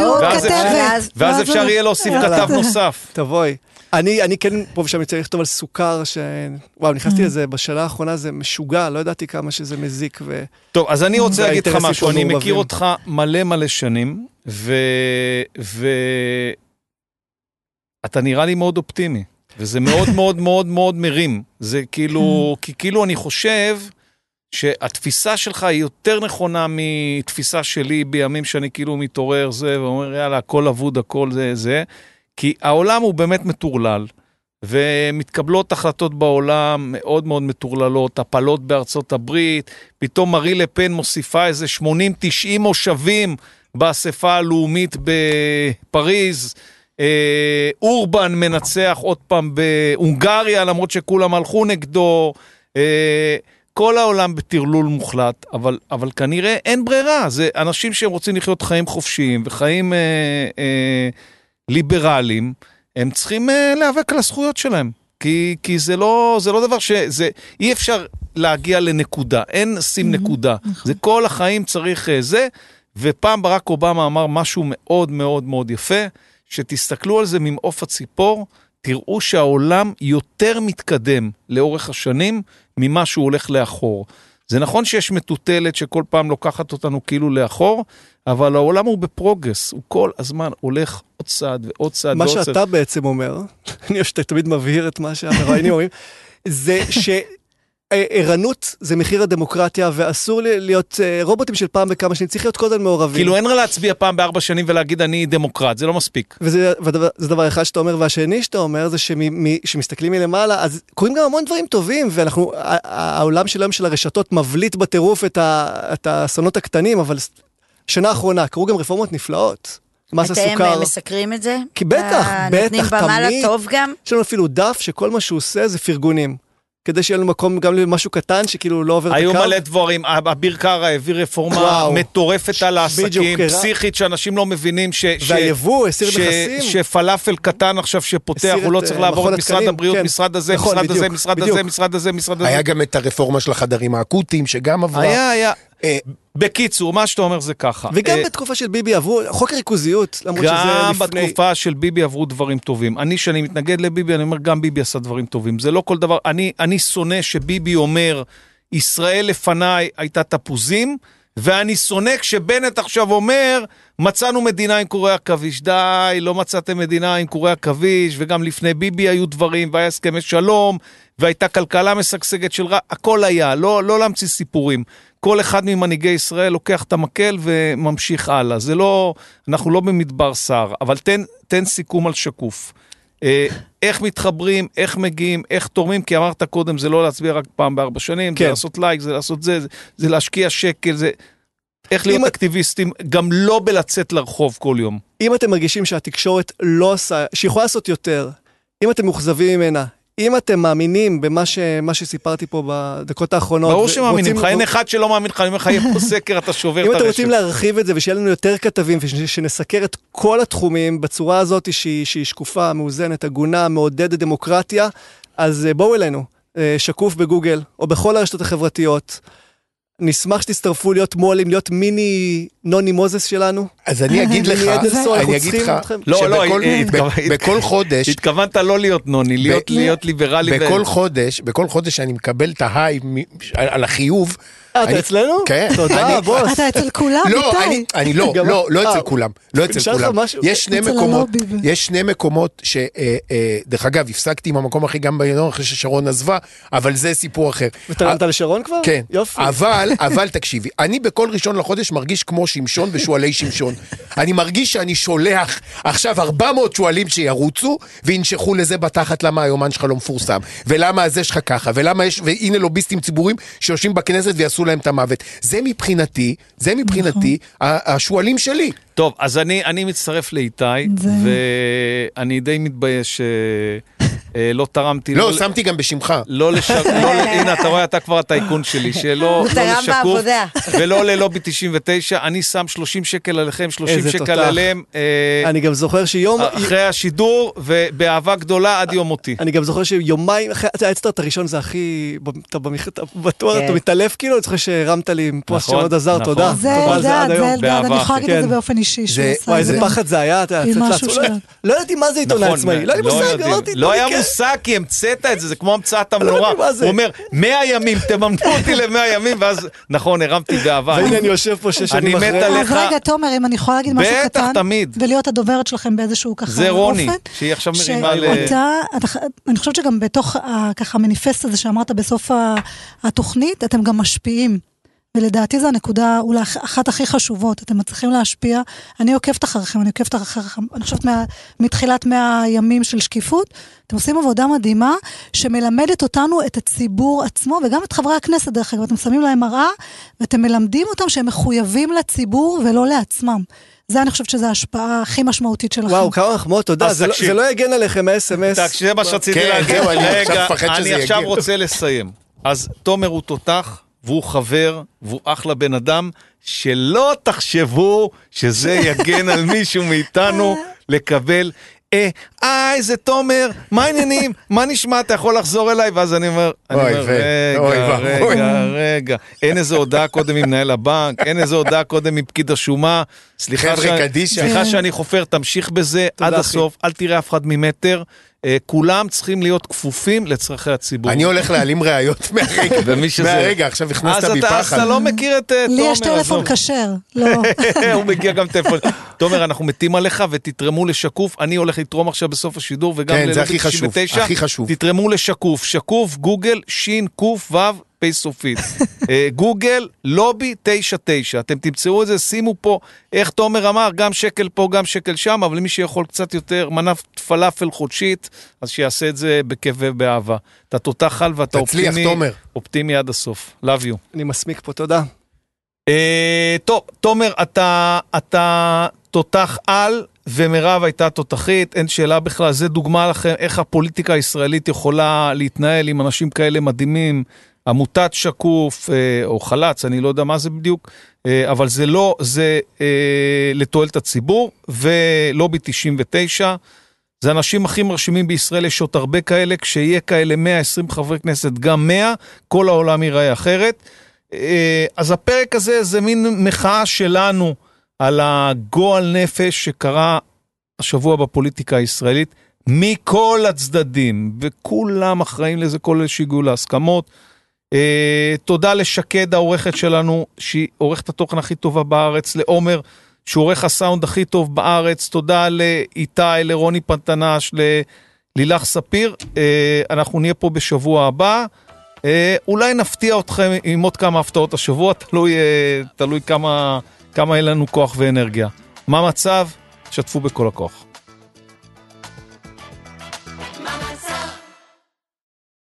ואז אפשר יהיה להוסיף כתב נוסף. תבואי. אני, אני כן פה ושם צריך לכתוב על סוכר, ש... וואו, נכנסתי לזה, בשאלה האחרונה זה משוגע, לא ידעתי כמה שזה מזיק ו... טוב, אז אני רוצה להגיד לך משהו, אני מכיר אותך מלא מלא שנים, ו... ו... אתה נראה לי מאוד אופטימי, וזה מאוד מאוד מאוד מאוד מרים. זה כאילו, כי כאילו אני חושב שהתפיסה שלך היא יותר נכונה מתפיסה שלי בימים שאני כאילו מתעורר זה, ואומר, יאללה, הכל אבוד, הכל זה, זה. כי העולם הוא באמת מטורלל, ומתקבלות החלטות בעולם מאוד מאוד מטורללות, הפלות בארצות הברית, פתאום מרי לפן מוסיפה איזה שמונים תשעים מושבים באספה הלאומית בפריז, אורבן מנצח עוד פעם בהונגריה, למרות שכולם הלכו נגדו, כל העולם בתרלול מוחלט, אבל, אבל כנראה אין ברירה, זה אנשים שהם רוצים לחיות חיים חופשיים וחיים אה, אה, ליברליים, הם צריכים אה, להיאבק על הזכויות שלהם, כי, כי זה לא, זה לא דבר שזה, אי אפשר להגיע לנקודה, אין שים נקודה, זה כל החיים צריך אה, זה, ופעם ברק אובמה אמר משהו מאוד מאוד מאוד יפה, שתסתכלו על זה ממעוף הציפור, תראו שהעולם יותר מתקדם לאורך השנים ממה שהוא הולך לאחור. זה נכון שיש מטוטלת שכל פעם לוקחת אותנו כאילו לאחור, אבל העולם הוא בפרוגרס, הוא כל הזמן הולך עוד צעד ועוד צעד מה ועוד צעד. שאתה צעד. בעצם אומר, אני חושב שאתה תמיד מבהיר את מה שהמראיינים אומרים, זה ש... ערנות זה מחיר הדמוקרטיה, ואסור להיות רובוטים של פעם בכמה שנים, צריך להיות קודם מעורבים. כאילו אין לה להצביע פעם בארבע שנים ולהגיד אני דמוקרט, זה לא מספיק. וזה זה דבר אחד שאתה אומר, והשני שאתה אומר זה שמסתכלים מלמעלה, אז קוראים גם המון דברים טובים, ואנחנו, העולם שלהם של הרשתות מבליט בטירוף את האסונות הקטנים, אבל שנה האחרונה, קראו גם רפורמות נפלאות. אתם מסקרים את זה? כי בטח, בטח, נותנים במה לטוב גם? יש לנו אפילו דף שכל מה שהוא עושה זה פרגונים. כדי שיהיה לנו מקום גם למשהו קטן, שכאילו לא עובר את הקו. היו מלא דברים, אביר קארה העביר רפורמה מטורפת על העסקים, פסיכית, שאנשים לא מבינים והיבוא, הסיר מכסים. שפלאפל קטן עכשיו שפותח, הוא לא צריך לעבור את משרד הבריאות, משרד הזה, משרד הזה, משרד הזה, משרד הזה, משרד הזה. היה גם את הרפורמה של החדרים האקוטיים, שגם עברה. היה, היה. בקיצור, מה שאתה אומר זה ככה. וגם בתקופה של ביבי עברו, חוק הריכוזיות, למרות שזה לפני... גם בתקופה של ביבי עברו דברים טובים. אני, שאני מתנגד לביבי, אני אומר, גם ביבי עשה דברים טובים. זה לא כל דבר, אני, אני שונא שביבי אומר, ישראל לפניי הייתה תפוזים, ואני שונא כשבנט עכשיו אומר, מצאנו מדינה עם קורי עכביש. די, לא מצאתם מדינה עם קורי עכביש, וגם לפני ביבי היו דברים, והיה הסכמי שלום, והייתה כלכלה משגשגת של רע, הכל היה, לא, לא להמציא סיפורים. כל אחד ממנהיגי ישראל לוקח את המקל וממשיך הלאה. זה לא, אנחנו לא במדבר שר, אבל תן, תן סיכום על שקוף. אה, איך מתחברים, איך מגיעים, איך תורמים, כי אמרת קודם, זה לא להצביע רק פעם בארבע שנים, כן. זה לעשות לייק, זה לעשות זה, זה, זה להשקיע שקל, זה... איך להיות אקטיביסטים, גם לא בלצאת לרחוב כל יום. אם אתם מרגישים שהתקשורת לא עושה, שיכולה לעשות יותר, אם אתם מוחזבים ממנה, אם אתם מאמינים במה ש, מה שסיפרתי פה בדקות האחרונות... ברור שמאמינים, לך אין אחד שלא מאמין לך, אני אומר לך, יהיה פה סקר, אתה שובר את הרשת. אם אתם רוצים להרחיב את זה ושיהיה לנו יותר כתבים, ושנסקר את כל התחומים בצורה הזאת שהיא, שהיא שקופה, מאוזנת, הגונה, מעודדת דמוקרטיה, אז בואו אלינו, שקוף בגוגל, או בכל הרשתות החברתיות. נשמח שתצטרפו להיות מועלים, להיות מיני נוני מוזס שלנו. אז אני אגיד לך, אני אגיד לך, לא, לא, בכל חודש, התכוונת לא להיות נוני, להיות ליברלי. בכל חודש, בכל חודש אני מקבל את ההיי על החיוב. אתה אצלנו? כן. תודה, בוס. אתה אצל כולם, איתי. אני לא, לא, לא אצל כולם. לא אצל כולם. יש שני מקומות, יש שני מקומות ש, דרך אגב, הפסקתי עם המקום הכי גם בעינון, אחרי ששרון עזבה, אבל זה סיפור אחר. ותרמת לשרון כבר? כן. יופי. אבל, אבל תקשיבי, אני בכל ראשון לחודש מרגיש כמו שמשון ושואלי שמשון. אני מרגיש שאני שולח עכשיו ארבע מאות שואלים שירוצו, וינשכו לזה בתחת למה היומן שלך לא מפורסם, ולמה הזה שלך ככה, ולמה יש, והנה לוביסטים ציבוריים שיושבים בכנסת ויעשו להם את המוות. זה מבחינתי, זה מבחינתי, השואלים שלי. טוב, אז אני, אני מצטרף לאיתי, ואני די מתבייש לא תרמתי... לא, שמתי גם בשמך. לא לשקוף, הנה, אתה רואה, אתה כבר הטייקון שלי, שלא לשקוף, ולא ללובי תשעים ותשע, אני שם שלושים שקל עליכם, שלושים שקל עליהם. אני גם זוכר שיום... אחרי השידור, ובאהבה גדולה עד יום מותי. אני גם זוכר שיומיים, האצטרט הראשון זה הכי... אתה בטוח, אתה מתעלף כאילו, אני זוכר שהרמת לי עם פוסט שמאוד עזר, תודה. זה אלדד, זה אלדד, אני יכולה להגיד את זה באופן אישי. וואי, איזה פחד זה היה, לא ידעתי מה זה עיתונאי עצמאי, לא היה מושג, אמרתי, לא היה מושג, כי המצאת את זה, זה כמו המצאת המנורה. הוא אומר, מאה ימים, תממנו אותי למאה ימים, ואז, נכון, הרמתי באהבה. והנה אני יושב פה שש שנים אחרי. אני מת עליך. אז רגע, תומר, אם אני יכולה להגיד משהו קטן. בטח, תמיד. ולהיות הדוברת שלכם באיזשהו ככה אופן. זה רוני, שהיא עכשיו מרימה ל... אני חושבת שגם בתוך ככה המניפסט הזה שאמרת בסוף התוכנית, אתם גם משפיעים. ולדעתי זו הנקודה אולי אחת הכי חשובות, אתם מצליחים להשפיע, אני עוקבת אחריכם, אני עוקבת אחריכם, אני חושבת מה, מתחילת מאה ימים של שקיפות, אתם עושים עבודה מדהימה, שמלמדת אותנו את הציבור עצמו, וגם את חברי הכנסת דרך אגב, אתם שמים להם מראה, ואתם מלמדים אותם שהם מחויבים לציבור ולא לעצמם. זה אני חושבת שזו ההשפעה הכי משמעותית שלכם. וואו, כמה מחמאות, תודה. זה, זה לא יגן עליכם, ה-אס אם אס. תקשיב, זה מה שרציתי להגיד. רגע, אני עכשיו רוצה לסיים. אז תומר הוא תותח, והוא חבר, והוא אחלה בן אדם, שלא תחשבו שזה יגן על מישהו מאיתנו לקבל, אה, אה, איזה תומר, מה העניינים? מה נשמע? אתה יכול לחזור אליי? ואז אני אומר, אני אומר, רגע, רגע, רגע, אין איזו הודעה קודם ממנהל הבנק, אין איזו הודעה קודם מפקיד השומה, סליחה שאני חופר, תמשיך בזה עד הסוף, אל תראה אף אחד ממטר, כולם צריכים להיות כפופים לצרכי הציבור. אני הולך להעלים ראיות מהרגע. מהרגע, עכשיו הכנסת בי פחד. אז אתה לא מכיר את תומר. לי יש טלפון כשר, לא. הוא מגיע גם טלפון. תומר, אנחנו מתים עליך ותתרמו לשקוף. אני הולך לתרום עכשיו בסוף השידור, וגם ללובי תשעים ותשע. הכי חשוב. תתרמו לשקוף. שקוף, גוגל, שין, קוף, וו, פי סופית. גוגל, לובי תשע תשע. אתם תמצאו את זה, שימו פה, איך תומר אמר, גם שקל פה, גם שקל שם, אבל מי שיכול קצת יותר, מנף פלאפל חודשית, אז שיעשה את זה בכיף ובאהבה. אתה תותח חל ואתה אופטימי, אופטימי עד הסוף. Love you. אני מסמיק פה, תודה. טוב, תומר, אתה, אתה תותח על, ומירב הייתה תותחית, אין שאלה בכלל, זה דוגמה לכם איך הפוליטיקה הישראלית יכולה להתנהל עם אנשים כאלה מדהימים, עמותת שקוף, או חלץ, אני לא יודע מה זה בדיוק, אבל זה לא, זה לתועלת הציבור, ולובי תשעים ותשע, זה האנשים הכי מרשימים בישראל, יש עוד הרבה כאלה, כשיהיה כאלה מאה ועשרים חברי כנסת, גם מאה, כל העולם ייראה אחרת. אז הפרק הזה זה מין מחאה שלנו, על הגועל נפש שקרה השבוע בפוליטיקה הישראלית, מכל הצדדים, וכולם אחראים לזה, כל אלה שהגיעו להסכמות. תודה לשקד העורכת שלנו, שהיא עורכת התוכן הכי טובה בארץ, לעומר, שהוא עורך הסאונד הכי טוב בארץ, תודה לאיתי, לרוני פנטנש, ללילך ספיר, אנחנו נהיה פה בשבוע הבא, אולי נפתיע אתכם עם עוד כמה הפתעות השבוע, תלוי, תלוי כמה, כמה אין לנו כוח ואנרגיה. מה מצב? שתפו בכל הכוח.